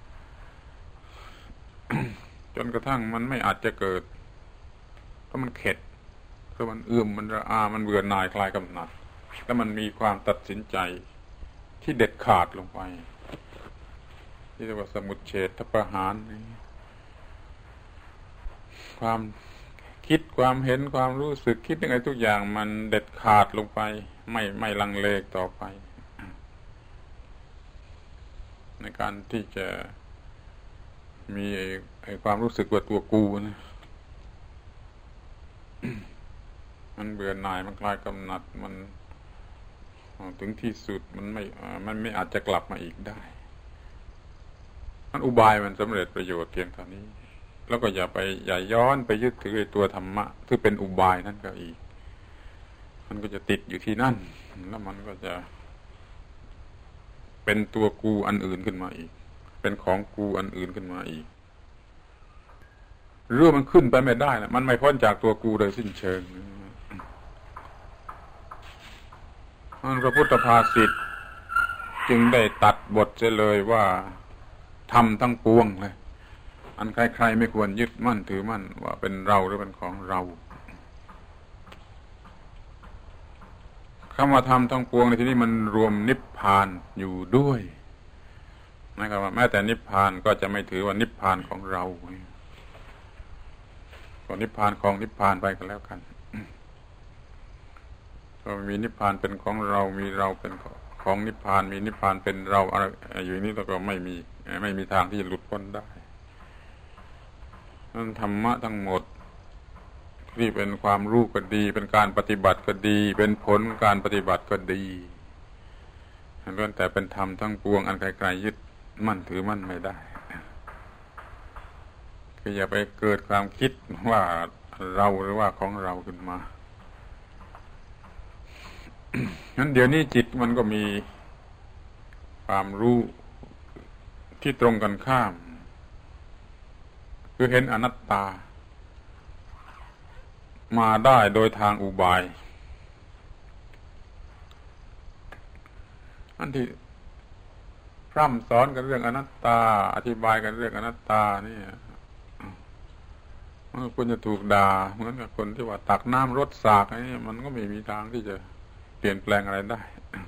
จนกระทั่งมันไม่อาจจะเกิดเพราะมันเข็ดเพราะมันเอื้อมมันระอามันเบื่อหน่ายคลายกำหนัดแล้วมันมีความตัดสินใจที่เด็ดขาดลงไปที่เรียกว่าสมุจเฉทประหารความคิดความเห็นความรู้สึกคิดยังไงทุกอย่างมันเด็ดขาดลงไปไม่ไม่ลังเลต่อไปในการที่จะมีไอ้ความรู้สึกว่าตัวกูนะ มันเบื่อหน่ายมันคลายกำหนัดมันถึงที่สุดมันไม่มันไม่อาจจะกลับมาอีกได้มันอุบายมันสำเร็จประโยชน์เพียงเท่านี้แล้วก็อย่าไปอย่าย้อนไปยึดถือไอ้ตัวธรรมะที่เป็นอุบายนั่นก็อีกมันก็จะติดอยู่ที่นั่นแล้วมันก็จะเป็นตัวกูอันอื่นขึ้นมาอีกเป็นของกูอันอื่นขึ้นมาอีกเรื่องมันขึ้นไปไม่ได้นะมันไม่พ้นจากตัวกูโดยสิ้นเชิงพระพุทธภาษิตจึงได้ตัดบทเสียเลยว่าทำทั้งปวงเลยอันใครๆไม่ควรยึดมั่นถือมั่นว่าเป็นเราหรือเป็นของเราคำว่าทำทั้งปวงในที่นี้มันรวมนิพพานอยู่ด้วยนะครับว่าแม้แต่นิพพานก็จะไม่ถือว่านิพพานของเราก็นิพพานของนิพพานไปกันแล้วกันก็มีนิพพานเป็นของเรามีเราเป็นของนิพพานมีนิพพานเป็นเราอะไรอยู่นี้แล้วก็ไม่มีไม่มีทางที่จะหลุดพ้นได้นั่นธรรมะทั้งหมดที่เป็นความรู้ก็ดีเป็นการปฏิบัติก็ดีเป็นผลการปฏิบัติก็ดีล้วนแต่เป็นธรรมทั้งปวงอันไกลๆยึดมั่นถือมั่นไม่ได้คืออย่าไปเกิดความคิดว่าเราหรือว่าของเราขึ้นมางั้นเดี๋ยวนี้จิตมันก็มีความรู้ที่ตรงกันข้ามคือเห็นอนัตตามาได้โดยทางอุบายอันที่พร่ำสอนกันเรื่องอนัตตาอธิบายกันเรื่องอนัตตานี่มันควรจะถูกด่าเหมือนกับคนที่ว่าตักน้ำรดสากนี่มันก็ไม่มีทางที่จะเปลี่ยนแปลงอะไรได้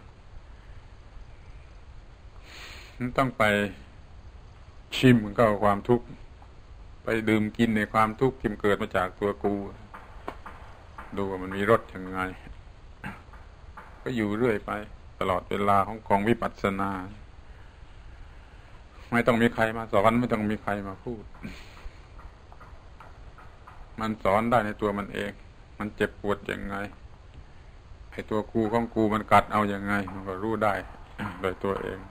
มันต้องไปชิมกับความทุกข์ไปดื่มกินในความทุกข์ที่เกิดมาจากตัวกูดูว่ามันมีรสยังไงก็อยู่เรื่อยไปตลอดเวลาของกองวิปัสสนาไม่ต้องมีใครมาสอนไม่ต้องมีใครมาพูดมันสอนได้ในตัวมันเองมันเจ็บปวดยังไงไอ้ตัวกูของกูมันกัดเอายังไงมันก็รู้ได้โดยตัวเอง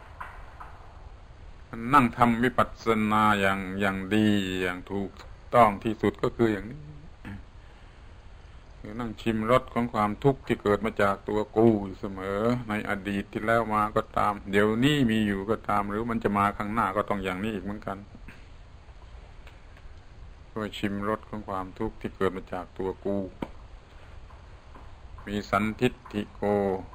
มันนั่งทำวิปัสสนาอย่างอย่างดีอย่างถูกต้องที่สุดก็คืออย่างนี้คือนั่งชิมรสของความทุกข์ที่เกิดมาจากตัวกูเสมอในอดีตที่แล้วมาก็ตามเดี๋ยวนี้มีอยู่ก็ตามหรือมันจะมาข้างหน้าก็ต้องอย่างนี้อีกเหมือนกันก็ชิมรสของความทุกข์ที่เกิดมาจากตัวกูมีสันทิฏฐิโก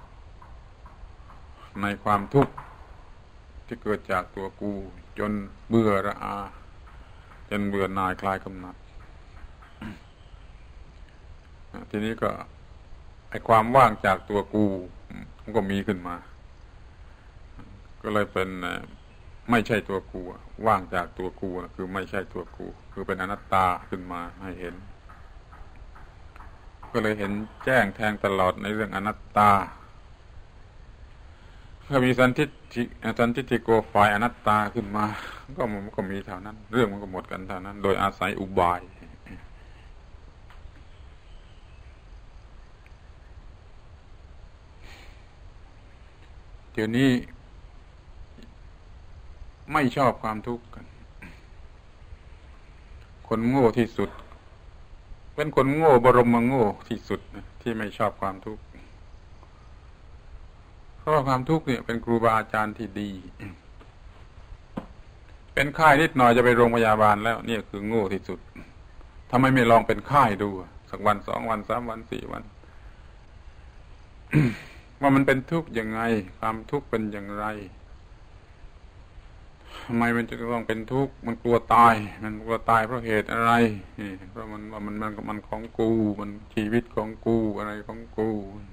ในความทุกข์ที่เกิดจากตัวกูจนเบื่อระอาจนเบื่อหน่ายคลายกำหนัดทีนี้ก็ไอ้ความว่างจากตัวกูมันก็มีขึ้นมาก็เลยเป็นไม่ใช่ตัวกูว่างจากตัวกูคือไม่ใช่ตัวกูคือเป็นอนัตตาขึ้นมาให้เห็นก็เลยเห็นแจ้งแทงตลอดในเรื่องอนัตตาถ้ามีสันทิฏฐิสันทิฏฐิโกฝ่ายอนัตตาขึ้นมาก็มันก็มีเท่านั้นเรื่องมันก็หมดกันเท่านั้นโดยอาศัยอุบายเดี๋ยวนี้ไม่ชอบความทุกข์กันคนโง่ที่สุดเป็นคนโง่บรมโง่ที่สุดที่ไม่ชอบความทุกข์เพราะความทุกข์เนี่ยเป็นครูบาอาจารย์ที่ดีเป็นไข้นิดหน่อยจะไปโรงพยาบาลแล้วนี่คือโง่ที่สุดทำไมไม่ลองเป็นไข้ดูสักวันสองวันสามวันสี่วัน ว่ามันเป็นทุกข์ยังไงความทุกข์เป็นอย่างไรทำไมมันจะต้องเป็นทุกข์มันกลัวตายมันกลัวตายเพราะเหตุอะไรเพราะมันว่ามันมันมันของกูมันชีวิตของกูอะไรของกู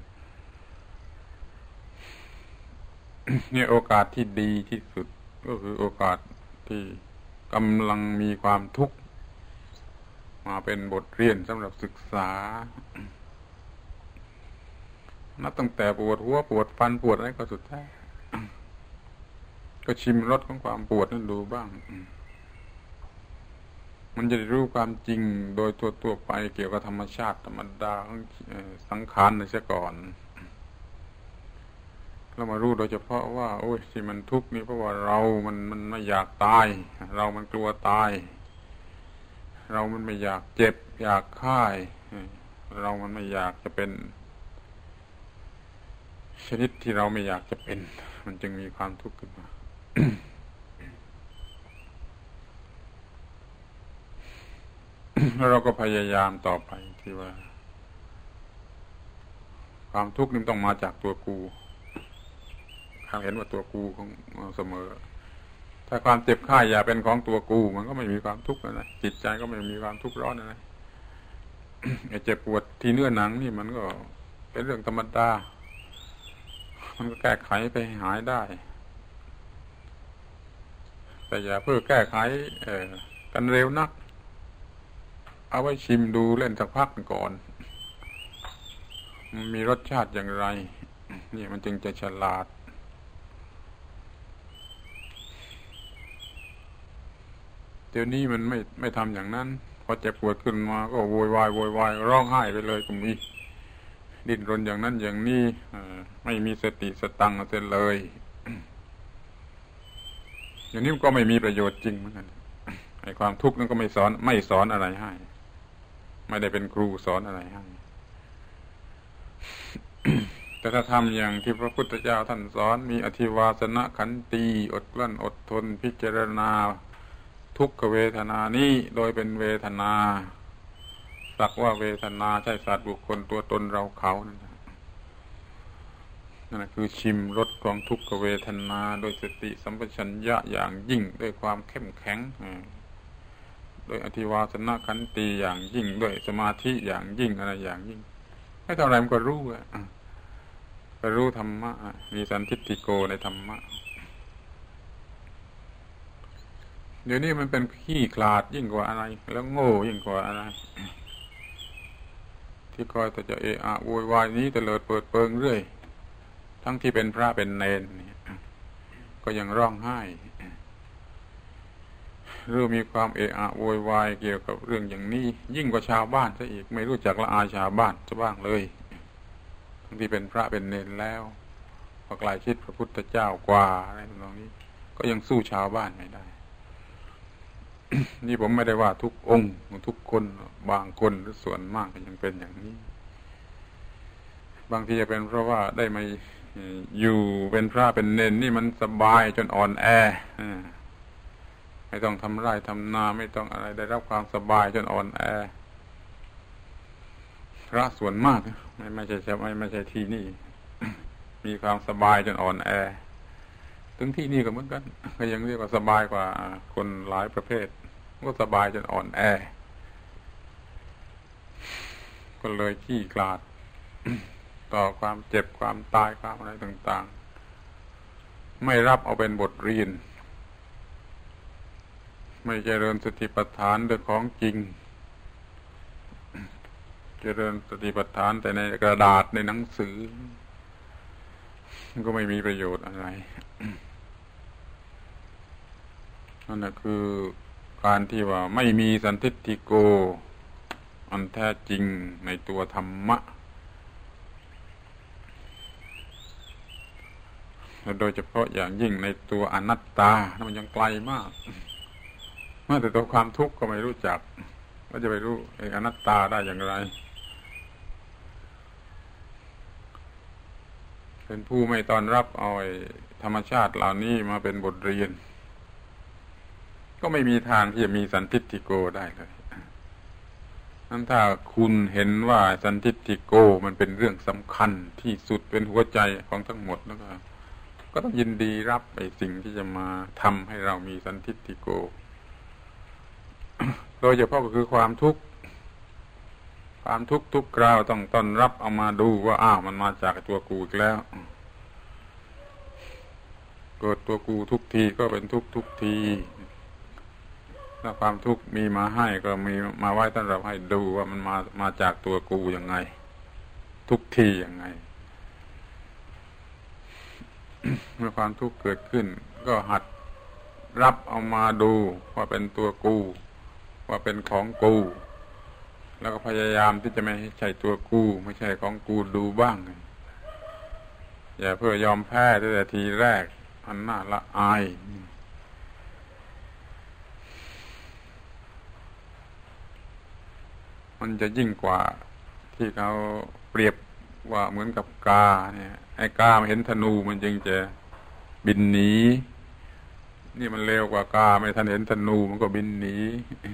นี่โอกาสที่ดีที่สุดก็คือโอกาสที่กำลังมีความทุกข์มาเป็นบทเรียนสำหรับศึกษานับตั้งแต่ปวดหัวปวดฟันปวดอะไรก็สุดท้ายก็ชิมรสของความปวดนั่นดูบ้างมันจะได้รู้ความจริงโดยทั่วๆไปเกี่ยวกับธรรมชาติธรรมดาของสังขารในเสียก่อนแล้วมารู้โดยเฉพาะว่าโอ้ยที่มันทุกข์นี่เพราะว่าเรามันมันไม่อยากตายเรามันกลัวตายเรามันไม่อยากเจ็บอยากฆ่าเรามันไม่อยากจะเป็นชนิดที่เราไม่อยากจะเป็นมันจึงมีความทุกข์ขึ้นมา แล้วเราก็พยายามต่อไปที่ว่าความทุกข์นี่ต้องมาจากตัวกูเขาเห็นว่าตัวกูของเสมอถ้าความเจ็บไข้อย่าเป็นของตัวกูมันก็ไม่มีความทุกข์อะไรจิตใจก็ไม่มีความทุกข์ร้อนอะไร ไอ้เจ็บปวดที่เนื้อหนังนี่มันก็เป็นเรื่องธรรมดามันก็แก้ไขไปหายได้แต่อย่าเพื่อแก้ไขเอ่อกันเร็วนักเอาไว้ชิมดูเล่นสักพักก่อนมันมีรสชาติอย่างไรนี่มันจึงจะฉลาดเดี๋ยวนี้มันไม่ไม่ทำอย่างนั้นพอเจ็บปวดขึ้นมาก็โวยวายโวยวายร้องไห้ไปเลยก็มีดิ้นรนอย่างนั้นอย่างนี้ไม่มีสติสตังค์เสียเลยอย่างนี้ก็ไม่มีประโยชน์จริงเหมือนกันไอ้ความทุกข์นั้นก็ไม่สอนไม่สอนอะไรให้ไม่ได้เป็นครูสอนอะไรให้ แต่ถ้าทำอย่างที่พระพุทธเจ้าท่านสอนมีอธิวาสนขันติอดกลั้นอดทนพิจารณาทุกขเวทนานี้โดยเป็นเวทนาสักว่าเวทนาใช่สัตว์บุคคลตัวตนเราเขานั่นนั่นคือชิมรสของทุกขเวทนาโดยสติสัมปชัญญะอย่างยิ่งด้วยความเข้มแข็งโดยอธิวาสนขันติอย่างยิ่งด้วยสมาธิอย่างยิ่งอะไรอย่างยิ่งไม่เท่าไรมันก็รู้อะก็รู้ธรรมะมีสันทิฏฐิโกในธรรมะเดี๋ยวนี้มันเป็นขี้ขลาดยิ่งกว่าอะไรแล้วโง่ยิ่งกว่าอะไรที่คอยแต่จะเอะอะโวยวายนี้แต่เลิดเปิดเปิงเรื่อยทั้งที่เป็นพระเป็นเณรก็ยังร้องไห้หรือมีความเอะอะโวยวายเกี่ยวกับเรื่องอย่างนี้ยิ่งกว่าชาวบ้านซะอีกไม่รู้จักละอายชาวบ้านซะบ้างเลยทั้งที่เป็นพระเป็นเณรแล้วพอใกล้ชิดพระพุทธเจ้ากว่าอะไรตรงนี้ก็ยังสู้ชาวบ้านไม่ได้ นี่ผมไม่ได้ว่าทุกองค์ทุกคนบางคนหรือส่วนมากยังเป็นอย่างนี้บางทีจะเป็นเพราะว่าได้มาอยู่เป็นพระเป็นเณรนี่มันสบายจนอ่อนแอไม่ต้องทำไร่ทำนาไม่ต้องอะไรได้รับความสบายจนอ่อนแอพระส่วนมากไม่ไม่ใช่ไม่ไม่ใช่ที่นี่ มีความสบายจนอ่อนแอถึงที่นี่ก็เหมือนกันก็ยังเรียกว่าสบายกว่าคนหลายประเภทก็สบายจนอ่อนแอก็เลยขี้กลาดต่อความเจ็บความตายความอะไรต่างๆไม่รับเอาเป็นบทเรียนไม่เจริญสติปัฏฐานด้วยของจริงเจริญสติปัฏฐานแต่ในกระดาษในหนังสือก็ไม่มีประโยชน์อะไรนั่นแหละคือการที่ว่าไม่มีสันทิฏฐิโกอันแท้จริงในตัวธรรมะและโดยเฉพาะอย่างยิ่งในตัวอนัตตานั่นมันยังไกลมากเมื่อแต่ตัวความทุกข์ก็ไม่รู้จักว่าจะไปรู้ไอ้อนัตตาได้อย่างไรเป็นผู้ไม่ต้อนรับเอาไอ้ธรรมชาติเหล่านี้มาเป็นบทเรียนก็ไม่มีทางที่จะมีสันทิฏฐิโกได้เลยนั้นถ้าคุณเห็นว่าสันทิฏฐิโกมันเป็นเรื่องสำคัญที่สุดเป็นหัวใจของทั้งหมดแล้วก็ก็ต้องยินดีรับไอ้สิ่งที่จะมาทำให้เรามีสันทิฏฐิโก โดยเฉพาะก็คือความทุกข์ความทุกข์ทุกคราวต้องต้อนรับเอามาดูว่าอ้าวมันมาจากตัวกูอีกแล้วเกิดตัวกูทุกทีก็เป็นทุกทุกทีถ้าความทุกข์มีมาให้ก็มีมาไว้สำหรับให้ดูว่ามันมามาจากตัวกูยังไงทุกทียังไง เมื่อความทุกข์เกิดขึ้นก็หัดรับเอามาดูว่าเป็นตัวกูว่าเป็นของกูแล้วก็พยายามที่จะไม่ให้ใช่ตัวกูไม่ใช่ของกูดูบ้างอย่าเพื่อยอมแพ้ตั้งแต่ทีแรกอันน่าละอายมันจะยิ่งกว่าที่เขาเปรียบว่าเหมือนกับกาเนี่ยไอ้กามันเห็นธนูมันจึงจะบินหนีนี่มันเร็วกว่ากาไม่ทันเห็นธนูมันก็บินหนี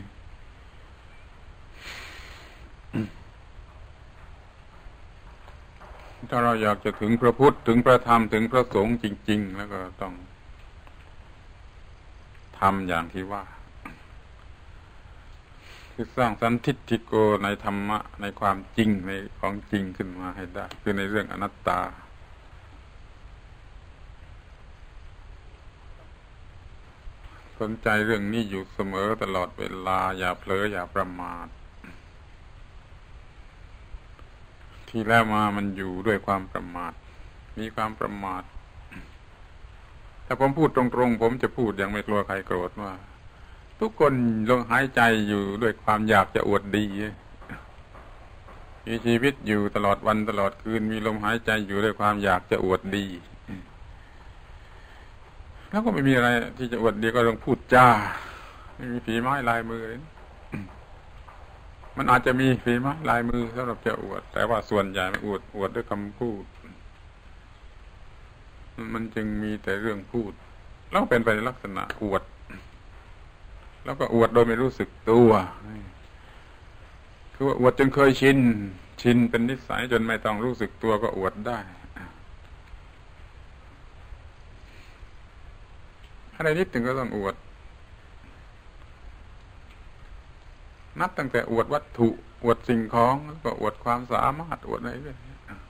ถ้าเราอยากจะถึงพระพุทธถึงพระธรรมถึงพระสงฆ์จริงๆแล้วก็ต้องทำอย่างที่ว่าคือสร้างสันทิฏฐิโกในธรรมะในความจริงในของจริงขึ้นมาให้ได้คือในเรื่องอนัตตาสนใจเรื่องนี้อยู่เสมอตลอดเวลาอย่าเผลออย่าประมาทที่แล้วมามันอยู่ด้วยความประมาทมีความประมาทถ้าผมพูดตรงๆผมจะพูดอย่างไม่กลัวใครโกรธว่าทุกคนลมหายใจอยู่ด้วยความอยากจะอวดดีมีชีวิตอยู่ตลอดวันตลอดคืนมีลมหายใจอยู่ด้วยความอยากจะอวดดีแล้วก็ไม่มีอะไรที่จะอวดดีก็ต้องพูดจ้าไม่มีฝีไม้ลายมือเลยมันอาจจะมีฝีไม้ลายมือสำหรับจะอวดแต่ว่าส่วนใหญ่มันอวดอวดด้วยคำพูดมันจึงมีแต่เรื่องพูดแล้วเป็นไปในลักษณะอวดแล้วก็อวดโดยไม่รู้สึกตัวคือว่าอวดจนเคยชินชินเป็นนิสัยจนไม่ต้องรู้สึกตัวก็อวดได้อะไรนิดนึงก็ต้องอวดนับตั้งแต่อวดวัตถุอวดสิ่งของแล้วก็อวดความสามารถอวดอะไรด้วย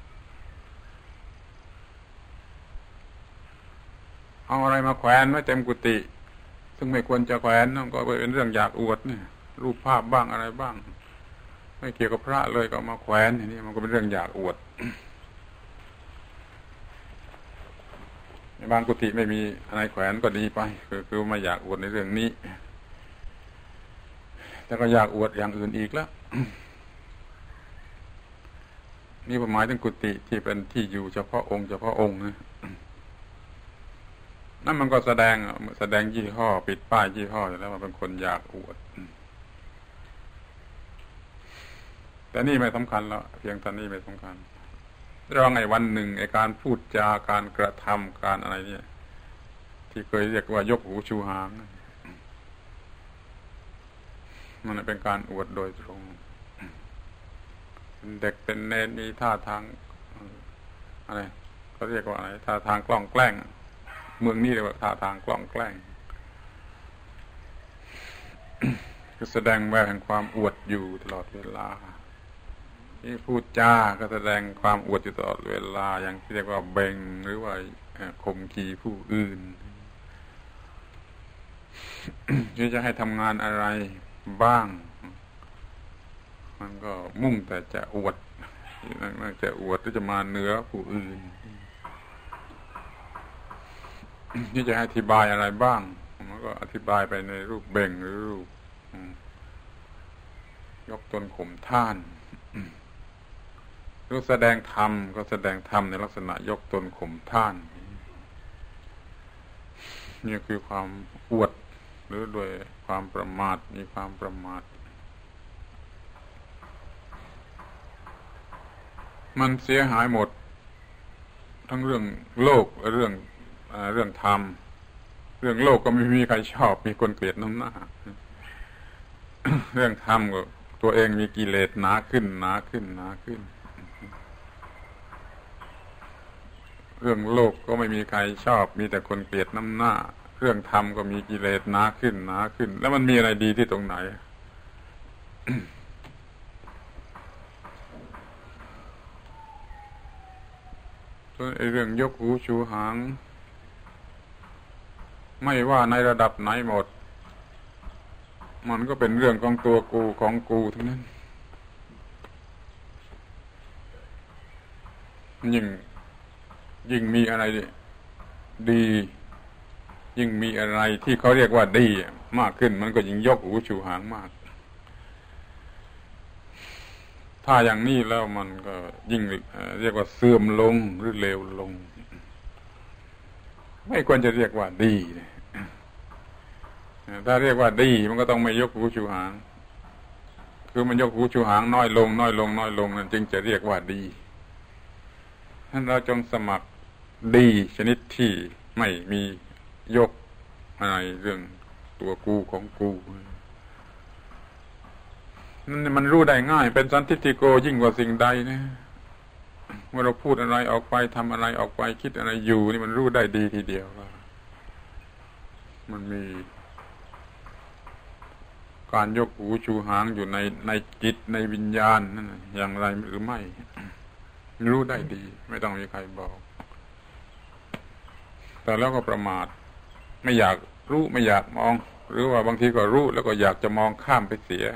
เอาอะไรมาแขวนไว้เต็มกุฏิซึ่งไม่ควรจะแขวนนั่นก็เป็นเรื่องอยากอวดเนี่ยรูปภาพบ้างอะไรบ้างไม่เกี่ยวกับพระเลยก็มาแขวนอย่างนี้มันก็เป็นเรื่องอยากอวดในบางกุฏิไม่มีอะไรแขวนก็ดีไปคือคือไม่อยากอวดในเรื่องนี้แต่ก็อยากอวดอย่างอื่นอีกแล้ว นี่หมายถึงกุฏิที่เป็นที่อยู่เฉพาะองค์เฉพาะองค์นะนั่นมันก็แสดงแสดงยี่ห้อปิดป้ายยี่ห้ออยู่แล้วว่าเป็นคนอยากอวดแต่นี่ไม่สำคัญแล้วเพียงตอนนี้ไม่สำคัญเราไงวันหนึ่งไอ้การพูดจาการกระทำการอะไรเนี่ยที่เคยเรียกว่ายกหูชูหางมันเป็นการอวดโดยตรงเด็กเป็นเนรมีท่าทางอะไรเขาเรียกว่าอะไรท่าทางกล้องแกล้งเมืองนี้เรียกว่าท่าทางกล้องแกล้งคือแสดงแววแห่งความอวดอยู่ตลอดเวลานี่พูดจาก็แสดงความอวดอยู่ตลอดเวลาอย่างที่เรียกว่าเบ่งหรือว่าข่มขีผู้อื่นนี่จะให้ทำงานอะไรบ้างมันก็มุ่งแต่จะอวดนั่นจะอวดที่จะมาเหนือผู้อื่นนี่จะให้อธิบายอะไรบ้างมันก็อธิบายไปในรูปเบ่งหรือรูปยกตนข่มท่านหรือแสดงธรรมก็แสดงธรรมในลักษณะยกตนข่มท่านนี่คือความอวดหรือโดยความประมาทมีความประมาทมันเสียหายหมดทั้งเรื่องโลกและเรื่องเรื่องธรรมเรื่องโลกก็ไม่มีใครชอบมีคนเกลียดน้ำหน้า เรื่องธรรมก็ตัวเองมีกิเลสหนาขึ้นหนาขึ้นหนาขึ้นเรื่องโลกก็ไม่มีใครชอบมีแต่คนเกลียดน้ำหน้าเรื่องธรรมก็มีกิเลสหนาขึ้นหนาขึ้นแล้วมันมีอะไรดีที่ตรงไหน ส่วนไอ้เรื่องยกหูชูหางไม่ว่าในระดับไหนหมดมันก็เป็นเรื่องของตัวกูของกูทั้งนั้นยิ่งยิ่งมีอะไรดียิ่งมีอะไรที่เขาเรียกว่าดีมากขึ้นมันก็ยิ่งยกหูชูหางมากถ้าอย่างนี้แล้วมันก็ยิ่งเรียกว่าเสื่อมลงหรือเลวลงไม่ควรจะเรียกว่าดีถ้าเรียกว่าดีมันก็ต้องไม่ยกหูชูหางคือมันยกหูชูหางน้อยลงน้อยลงน้อยลงนั่นจึงจะเรียกว่าดีท่านเราจงสมัครดีชนิดที่ไม่มียกอะไรเรื่องตัวกูของกูนั่นมันรู้ได้ง่ายเป็นสันทิฏฐิโกยิ่งกว่าสิ่งใดนะเมื่อเราพูดอะไรออกไปทำอะไรออกไปคิดอะไรอยู่นี่มันรู้ได้ดีทีเดียวว่ามันมีการยกหูชูหางอยู่ในในจิตในวิญญาณนั่นอย่างไรหรือไม่รู้ได้ดีไม่ต้องมีใครบอกแต่แล้วก็ประมาทไม่อยากรู้ไม่อยากมองหรือว่าบางทีก็รู้แล้วก็อยากจะมองข้ามไปเสีย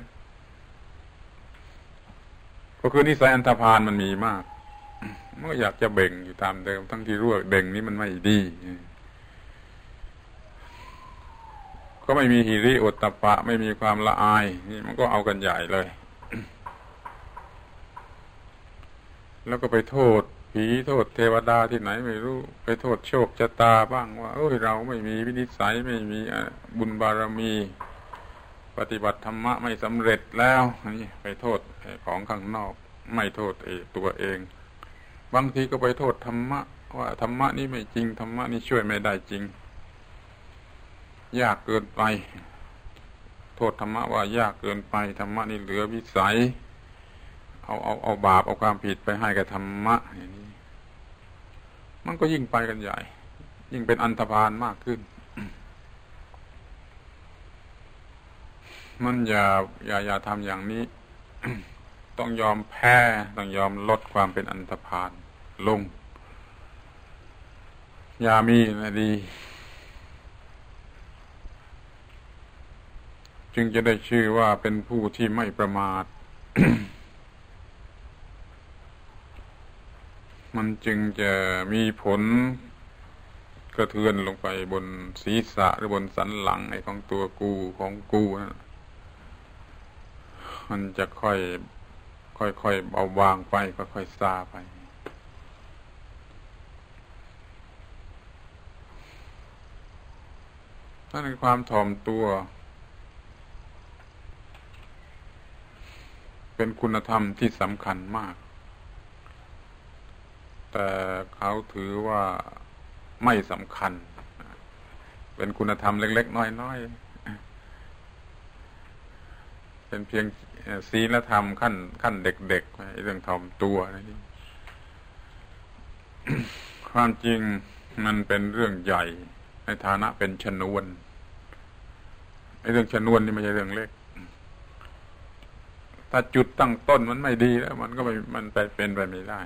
ก็คือนิสัยอันธพาลมันมีมากมันก็อยากจะเบ่งอยู่ตามเดิมทั้งที่รู้ว่าเบ่งนี้มันไม่ดีก็ไม่มีหิริโอตตัปปะไม่มีความละอายนี่มันก็เอากันใหญ่เลยแล้วก็ไปโทษผีโทษเทวดาที่ไหนไม่รู้ไปโทษโชคชะตาบ้างว่าเอ้ยเราไม่มีวินิสัยไม่มีบุญบารมีปฏิบัติธรรมะไม่สำเร็จแล้วนี่ไปโทษของข้างนอกไม่โทษตัวเองบางทีก็ไปโทษธรรมะว่าธรรมะนี้ไม่จริงธรรมะนี้ช่วยไม่ได้จริงยากเกินไปโทษธรรมะว่ายากเกินไปธรรมะนี่เหลือวิสัยเอาเอาเอาบาปเอาความผิดไปให้กับธรรมะอย่างนี้มันก็ยิ่งไปกันใหญ่ยิ่งเป็นอันธพาลมากขึ้น มันอย่าอย่าอย่าทำอย่างนี้ ต้องยอมแพ้ต้องยอมลดความเป็นอันธพาลลงอย่ามีนะดีจึงจะได้ชื่อว่าเป็นผู้ที่ไม่ประมาท มันจึงจะมีผลกระเทือนลงไปบนศีรษะหรือบนสันหลังไอ้ของตัวกูของกูนะมันจะค่อยค่อยๆเบาบางไปค่อยๆซาไปถ้าในความถ่อมตัวเป็นคุณธรรมที่สำคัญมากแต่เขาถือว่าไม่สำคัญเป็นคุณธรรมเล็กๆน้อยๆเป็นเพียงศีลธรรมขั้นขั้นเด็กๆเรื่องถ่อมตัวนี่ ความจริงมันเป็นเรื่องใหญ่ในฐานะเป็นชนวนไอ้เรื่องชนวนนี่ไม่ใช่เรื่องเล็กถ้าจุดตั้งต้นมันไม่ดีแล้วมันก็ไม่มันไปเป็นไปไม่ได้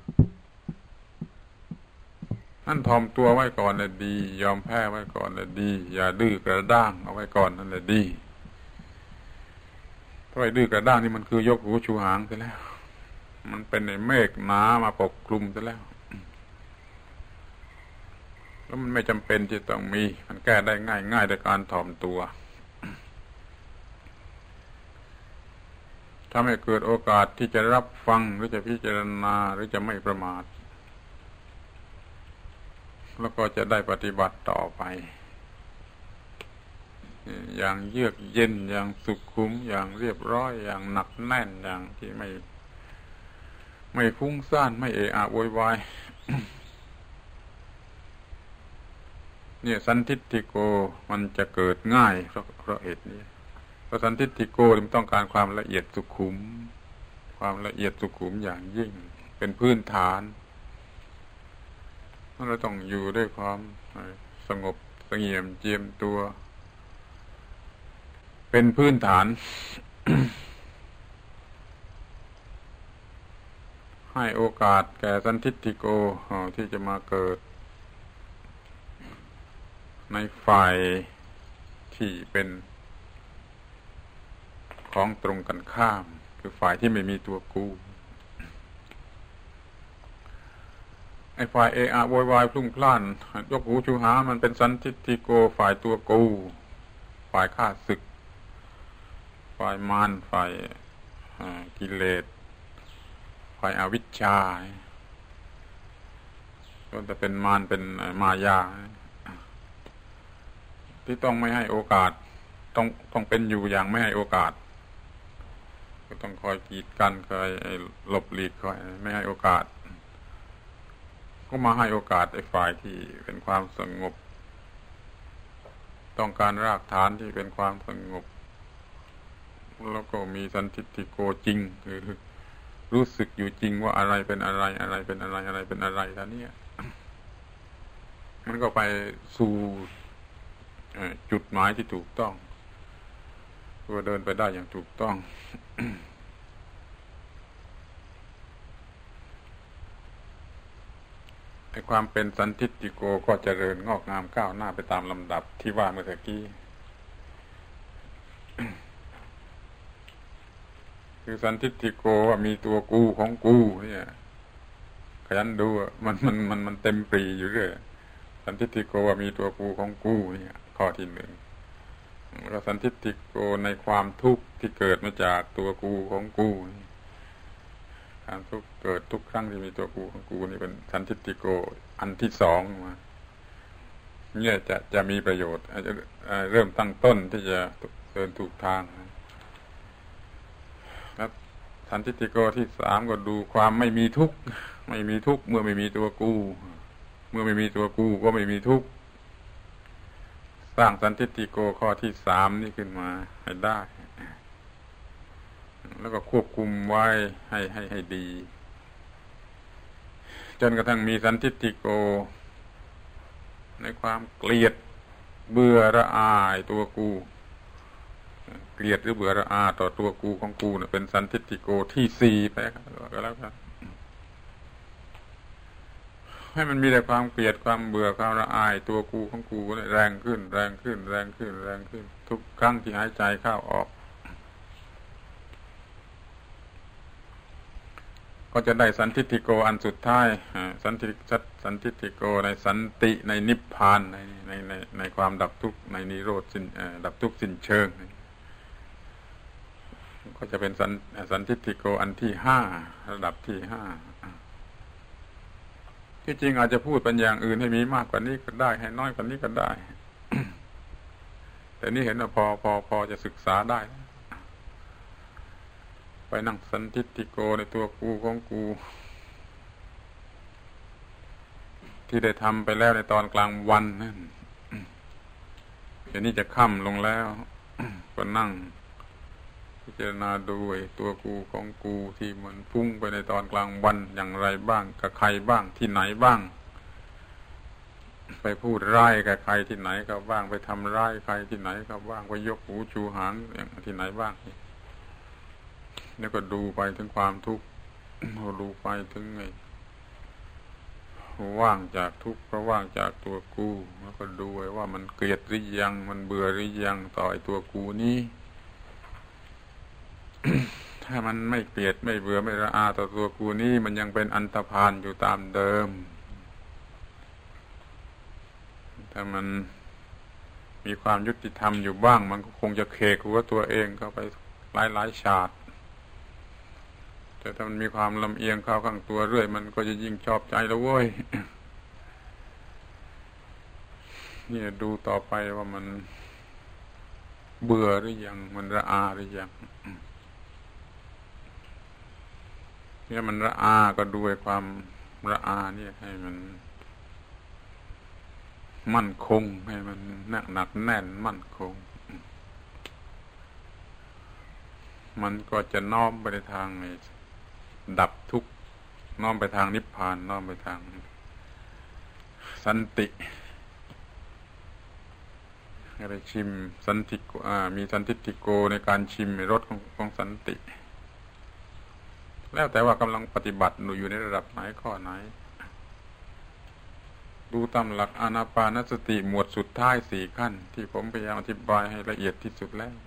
นั่นถ่อมตัวไว้ก่อนน่ะดียอมแพ้ไว้ก่อนน่ะดีอย่าดื้อกระด้างเอาไว้ก่อนนั่นแหละดีถ้าไอ้ดื้อกระด้างนี่มันคือยกหูชูหางไปแล้วมันเป็นไอ้เมฆหนามาปกคลุมไปแล้วแล้วมันไม่จำเป็นที่ต้องมีมันแก้ได้ง่ายง่ายด้วยการถ่อมตัวถ้าไม่เกิดโอกาสที่จะรับฟังหรือจะพิจารณาหรือจะไม่ประมาทแล้วก็จะได้ปฏิบัติต่อไปอย่างเยือกเย็นอย่างสุขุมอย่างเรียบร้อยอย่างหนักแน่นอย่างที่ไม่ไม่ฟุ้งซ่านไม่เอะอะโวยวาย เนี่ยสันทิฏฐิโกมันจะเกิดง่ายเพราะเพราะเหตุนี้เพราะสันทิฏฐิโกมันต้องการความละเอียดสุขุมความละเอียดสุขุมอย่างยิ่งเป็นพื้นฐานเราต้องอยู่ด้วยความสงบเสงี่ยมเจียมตัวเป็นพื้นฐาน ให้โอกาสแก่สันทิฏฐิโกที่จะมาเกิดในฝ่ายที่เป็นของตรงกันข้ามคือฝ่ายที่ไม่มีตัวกูไอ้ฝ่ายเอะอะโวยวายพลุ่งพล่านยกหูชูหามันเป็นสันทิฏฐิโกฝ่ายตัวกูฝ่ายข้าศึกฝ่ายมารฝ่ายกิเลสฝ่ายอวิชชาก็จะเป็นมารเป็นมายาที่ต้องไม่ให้โอกาสต้องต้องเป็นอยู่อย่างไม่ให้โอกาสก็ต้องคอยกีดกันคอยหลบหลีกคอยไม่ให้โอกาสก็มาให้โอกาสไอ้ฝ่ายที่เป็นความสงบต้องการรากฐานที่เป็นความสงบแล้วก็มีสันทิฏฐิโกจริงคือรู้สึกอยู่จริงว่าอะไรเป็นอะไรอะไรเป็นอะไรอะไรเป็นอะไรท่านี้มันก็ไปสู่จุดหมายที่ถูกต้องก็เดินไปได้อย่างถูกต้อง ไอ้ความเป็นสันทิฏฐิโกก็เจริญงอกงามก้าวหน้าไปตามลำดับที่ว่าเมื่อกี้ คือสันทิฏฐิโกว่ามีตัวกูของกูเนี่ยขยันดูมันมันมันมันเต็มปรีอยู่เรื่อยสันทิฏฐิโกว่ามีตัวกูของกูเนี่ยข้อที่หนึ่งแล้วสันทิฏฐิโกในความทุกข์ที่เกิดมาจากตัวกูของกูความทุกข์เกิดทุกครั้งที่มีตัวกูของกูนี่เป็นสันทิฏฐิโกอันที่สองมาเนี่ยจะจะมีประโยชน์จะเริ่มตั้งต้นที่จะเดินถูกทางครับสันทิฏฐิโกที่สามก็ดูความไม่มีทุกข์ไม่มีทุกข์เมื่อไม่มีตัวกูเมื่อไม่มีตัวกูก็ไม่มีทุกข์สร้างสันทิฏฐิโกข้อที่สามนี่ขึ้นมาให้ได้แล้วก็ควบคุมไว้ให้ให้ให้ดีจนกระทั่งมีสันทิฏฐิโกในความเกลียดเบื่อระอายตัวกูเกลียดหรือเบื่อระอาต่อตัวกูของกูเนี่ยเป็นสันทิฏฐิโกที่สี่ไปก็แล้วกันให้มันมีแต่ความเกลียดความเบื่อความระอายตัวกูของกูเนี่ยแรงขึ้นแรงขึ้นแรงขึ้นแรงขึ้นทุกครั้งที่หายใจเข้าออกก็จะได้สันทิฏฐิโกอันสุดท้ายสันทิสันทิฏฐิโกในสันติในนิพพานในในในในความดับทุกข์ในนิโรธสิ้นดับทุกข์สิ้นเชิงก็จะเป็นสันสันทิฏฐิโกอันที่ห้าระดับที่ห้าที่จริงอาจจะพูดเป็นอย่างอื่นให้มีมากกว่านี้ก็ได้ให้น้อยกว่านี้ก็ได้ แต่นี่เห็นว่าพอพอพอจะศึกษาได้ไปนั่งสันทิฏฐิโกในตัวกูของกูที่ได้ทำไปแล้วในตอนกลางวันนั่นเดี๋ยวนี้จะค่ำลงแล้ว ก็นั่งพิจารณาดูไอ้ตัวกูของกูที่มันพุ่งไปในตอนกลางวันอย่างไรบ้างกับใครบ้างที่ไหนบ้างไปพูดร้ายกับใครที่ไหนก็บ้างไปทำร้ายใครที่ไหนก็บ้างไปยกหูชูหางอย่างที่ไหนบ้างแล้วก็ดูไปถึงความทุกข์ดูไปถึงไอ้ว่างจากทุกข์เพราะว่างจากตัวกูแล้วก็ดูไว้ว่ามันเกลียดหรือยังมันเบื่อหรือยังต่อไอ้ตัวกูนี้ ถ้ามันไม่เกลียดไม่เบื่อไม่ระอาต่อตัวกูนี้มันยังเป็นอันธพาลอยู่ตามเดิมถ้ามันมีความยุติธรรมอยู่บ้างมันก็คงจะเคกหัวตัวเองเข้าไปหลายหลายชาติแต่ถ้ามันมีความลำเอียงเข้าข้างตัวเรื่อยมันก็จะยิ่งชอบใจแล้วเว้ย นี่ดูต่อไปว่ามันเบื่อหรือยังมันระอาหรือยังเนี่ยมันระอาก็ด้วยความระอาเนี่ยให้มันมั่นคงให้มันหนักหนักแน่นมั่นคงมันก็จะน้อมไปในทางดับทุกข์น้อมไปทางนิพพานน้อมไปทางสันติอะไรชิมสันติอ่ามีสันติติโกในการชิมรสของของสันติแล้วแต่ว่ากำลังปฏิบัติอยู่ในระดับไหนข้อไหนดูตามหลักอานาปานสติหมวดสุดท้ายสี่ขั้นที่ผมพยายามอธิบายให้ละเอียดที่สุดแล้ว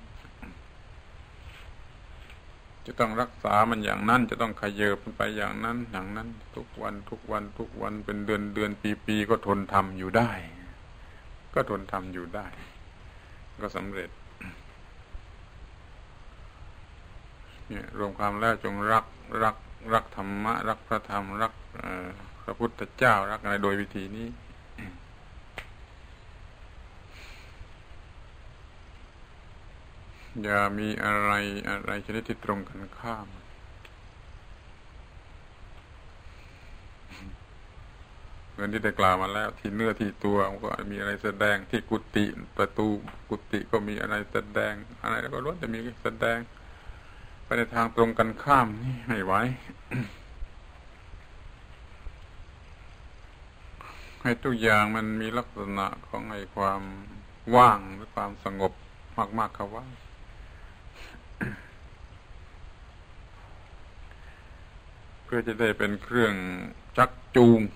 จะต้องรักษามันอย่างนั้นจะต้องขยับมันไปอย่างนั้นอย่างนั้นทุกวันทุกวันทุกวันเป็นเดือนเดือนปีปีก็ทนทำอยู่ได้ก็ทนทำอยู่ได้ก็สำเร็จเนี่ยรวมความแล้วจงรักรักรักธรรมะรักพระธรรมรักพระพุทธเจ้ารักอะไรโดยวิธีนี้อย่ามีอะไรอะไรชนิดที่ตรงกันข้ามเหมือนที่ได้กล่าวมาแล้วที่เนื้อที่ตัวมันก็มีอะไรแสดงที่กุฏิประตูกุฏิก็มีอะไรแสดงอะไรแล้วก็ล้วนจะมีแสดงไปในทางตรงกันข้ามนี่ไม่ไหว ให้ทุกอย่างมันมีลักษณะของไอ้ความว่างหรือความสงบมากๆเข้าไว้ เพื่อจะได้เป็นเครื่องชักจูง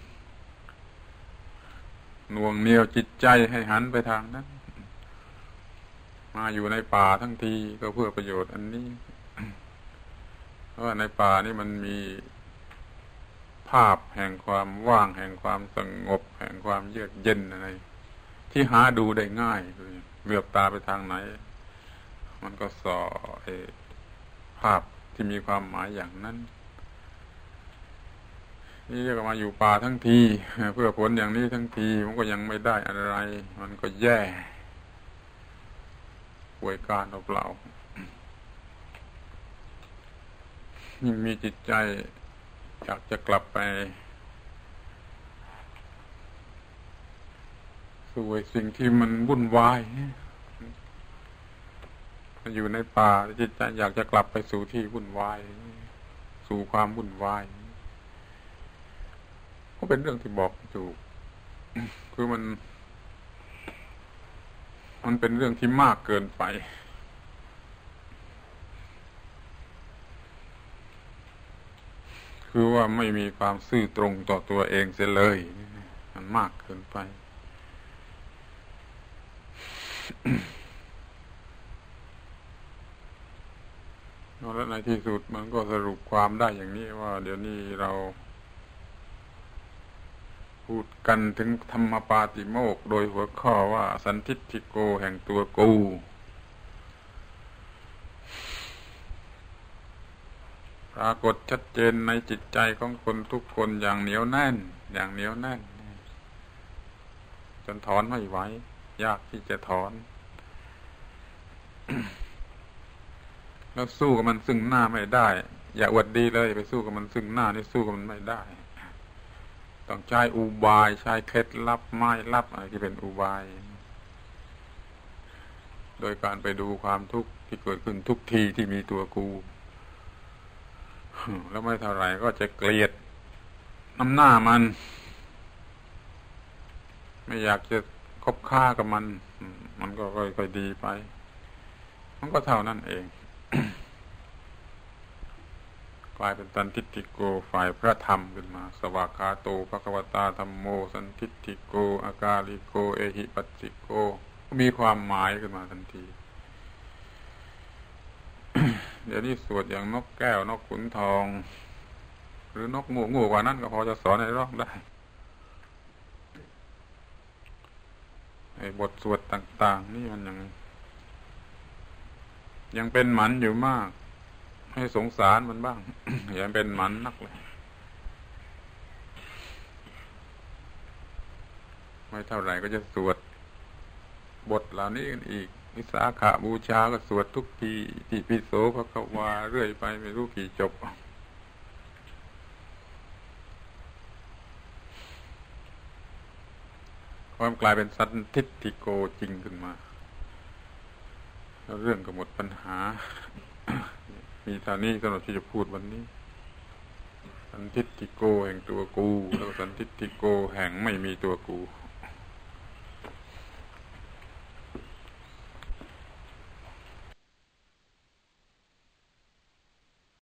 หน่วงเหนี่ยวจิตใจให้หันไปทางนั้นมาอยู่ในป่าทั้งทีก็เพื่อประโยชน์อันนี้ เพราะว่าในป่านี่มันมีภาพแห่งความว่างแห่งความสงบแห่งความเยือกเย็นอะไรที่หาดูได้ง่ายเหลือบตาไปทางไหนมันก็ส่อภาพที่มีความหมายอย่างนั้นนี่เรียกว่ามาอยู่ป่าทั้งทีเพื่อผลอย่างนี้ทั้งทีมันก็ยังไม่ได้อะไรมันก็แย่ป่วยการเปล่ายิ่งมีจิตใจอยากจะกลับไปสู่สิ่งที่มันวุ่นวายอยู่ในป่าจิตใจอยากจะกลับไปสู่ที่วุ่นวายสู่ความวุ่นวายก็เป็นเรื่องที่บอกถูกคือมันมันเป็นเรื่องที่มากเกินไปคือว่าไม่มีความซื่อตรงต่อตัวเองเสียเลยมันมากเกินไป แล้วในที่สุดมันก็สรุปความได้อย่างนี้ว่าเดี๋ยวนี้เราพูดกันถึงธรรมปาติโมกข์โดยหัวข้อว่าสันทิฏฐิโกแห่งตัวกูปรากฏชัดเจนในจิตใจของคนทุกคนอย่างเหนียวแน่นอย่างเหนียวแน่นจนถอนไม่ไหวยากที่จะถอน แล้วสู้กับมันซึ่งหน้าไม่ได้อย่าอวดดีเลยไปสู้กับมันซึ่งหน้านี่สู้กับมันไม่ได้ต้องใช้อุบายใช้เคล็ดลับไม้ลับอะไรที่เป็นอุบายโดยการไปดูความทุกข์ที่เกิดขึ้นทุกทีที่มีตัวกูแล้วไม่เท่าไหร่ก็จะเกลียดน้ำหน้ามันไม่อยากจะคบค้ากับมันมันก็ค่อยๆดีไปมันก็เท่านั้นเองกลายเป็นสันทิฏฐิโกฝ่ายพระธรรมขึ้นมาสวากขาโตภควตาธัมโมสันทิฏฐิโกอากาลิโกเอหิปัสสิโกมีความหมายขึ้นมาทันที เดี๋ยวนี้สวดอย่างนกแก้วนกขุนทองหรือนกงูงูกว่านั้นก็พอจะสอนให้ร้องได้ไอ้บทสวดต่างๆนี่มันยังยังเป็นหมันอยู่มากให้สงสารมันบ้าง อย่าเป็นหมันนักเลยไม่เท่าไหร่ก็จะสวดบทเหล่านี้กันอีกวิสาขบูชาก็สวดทุกทีที่ปิโสภควาเรื่อยไปไม่รู้กี่จบความกลายเป็นสันทิฏฐิโกจริงขึ้นมาแล้วเรื่องก็หมดปัญหา มีเท่านี้สำหรับที่จะพูดวันนี้สันทิฏฐิโกแห่งตัวกูแล้วสันทิฏฐิโกแห่งไม่มีตัวกู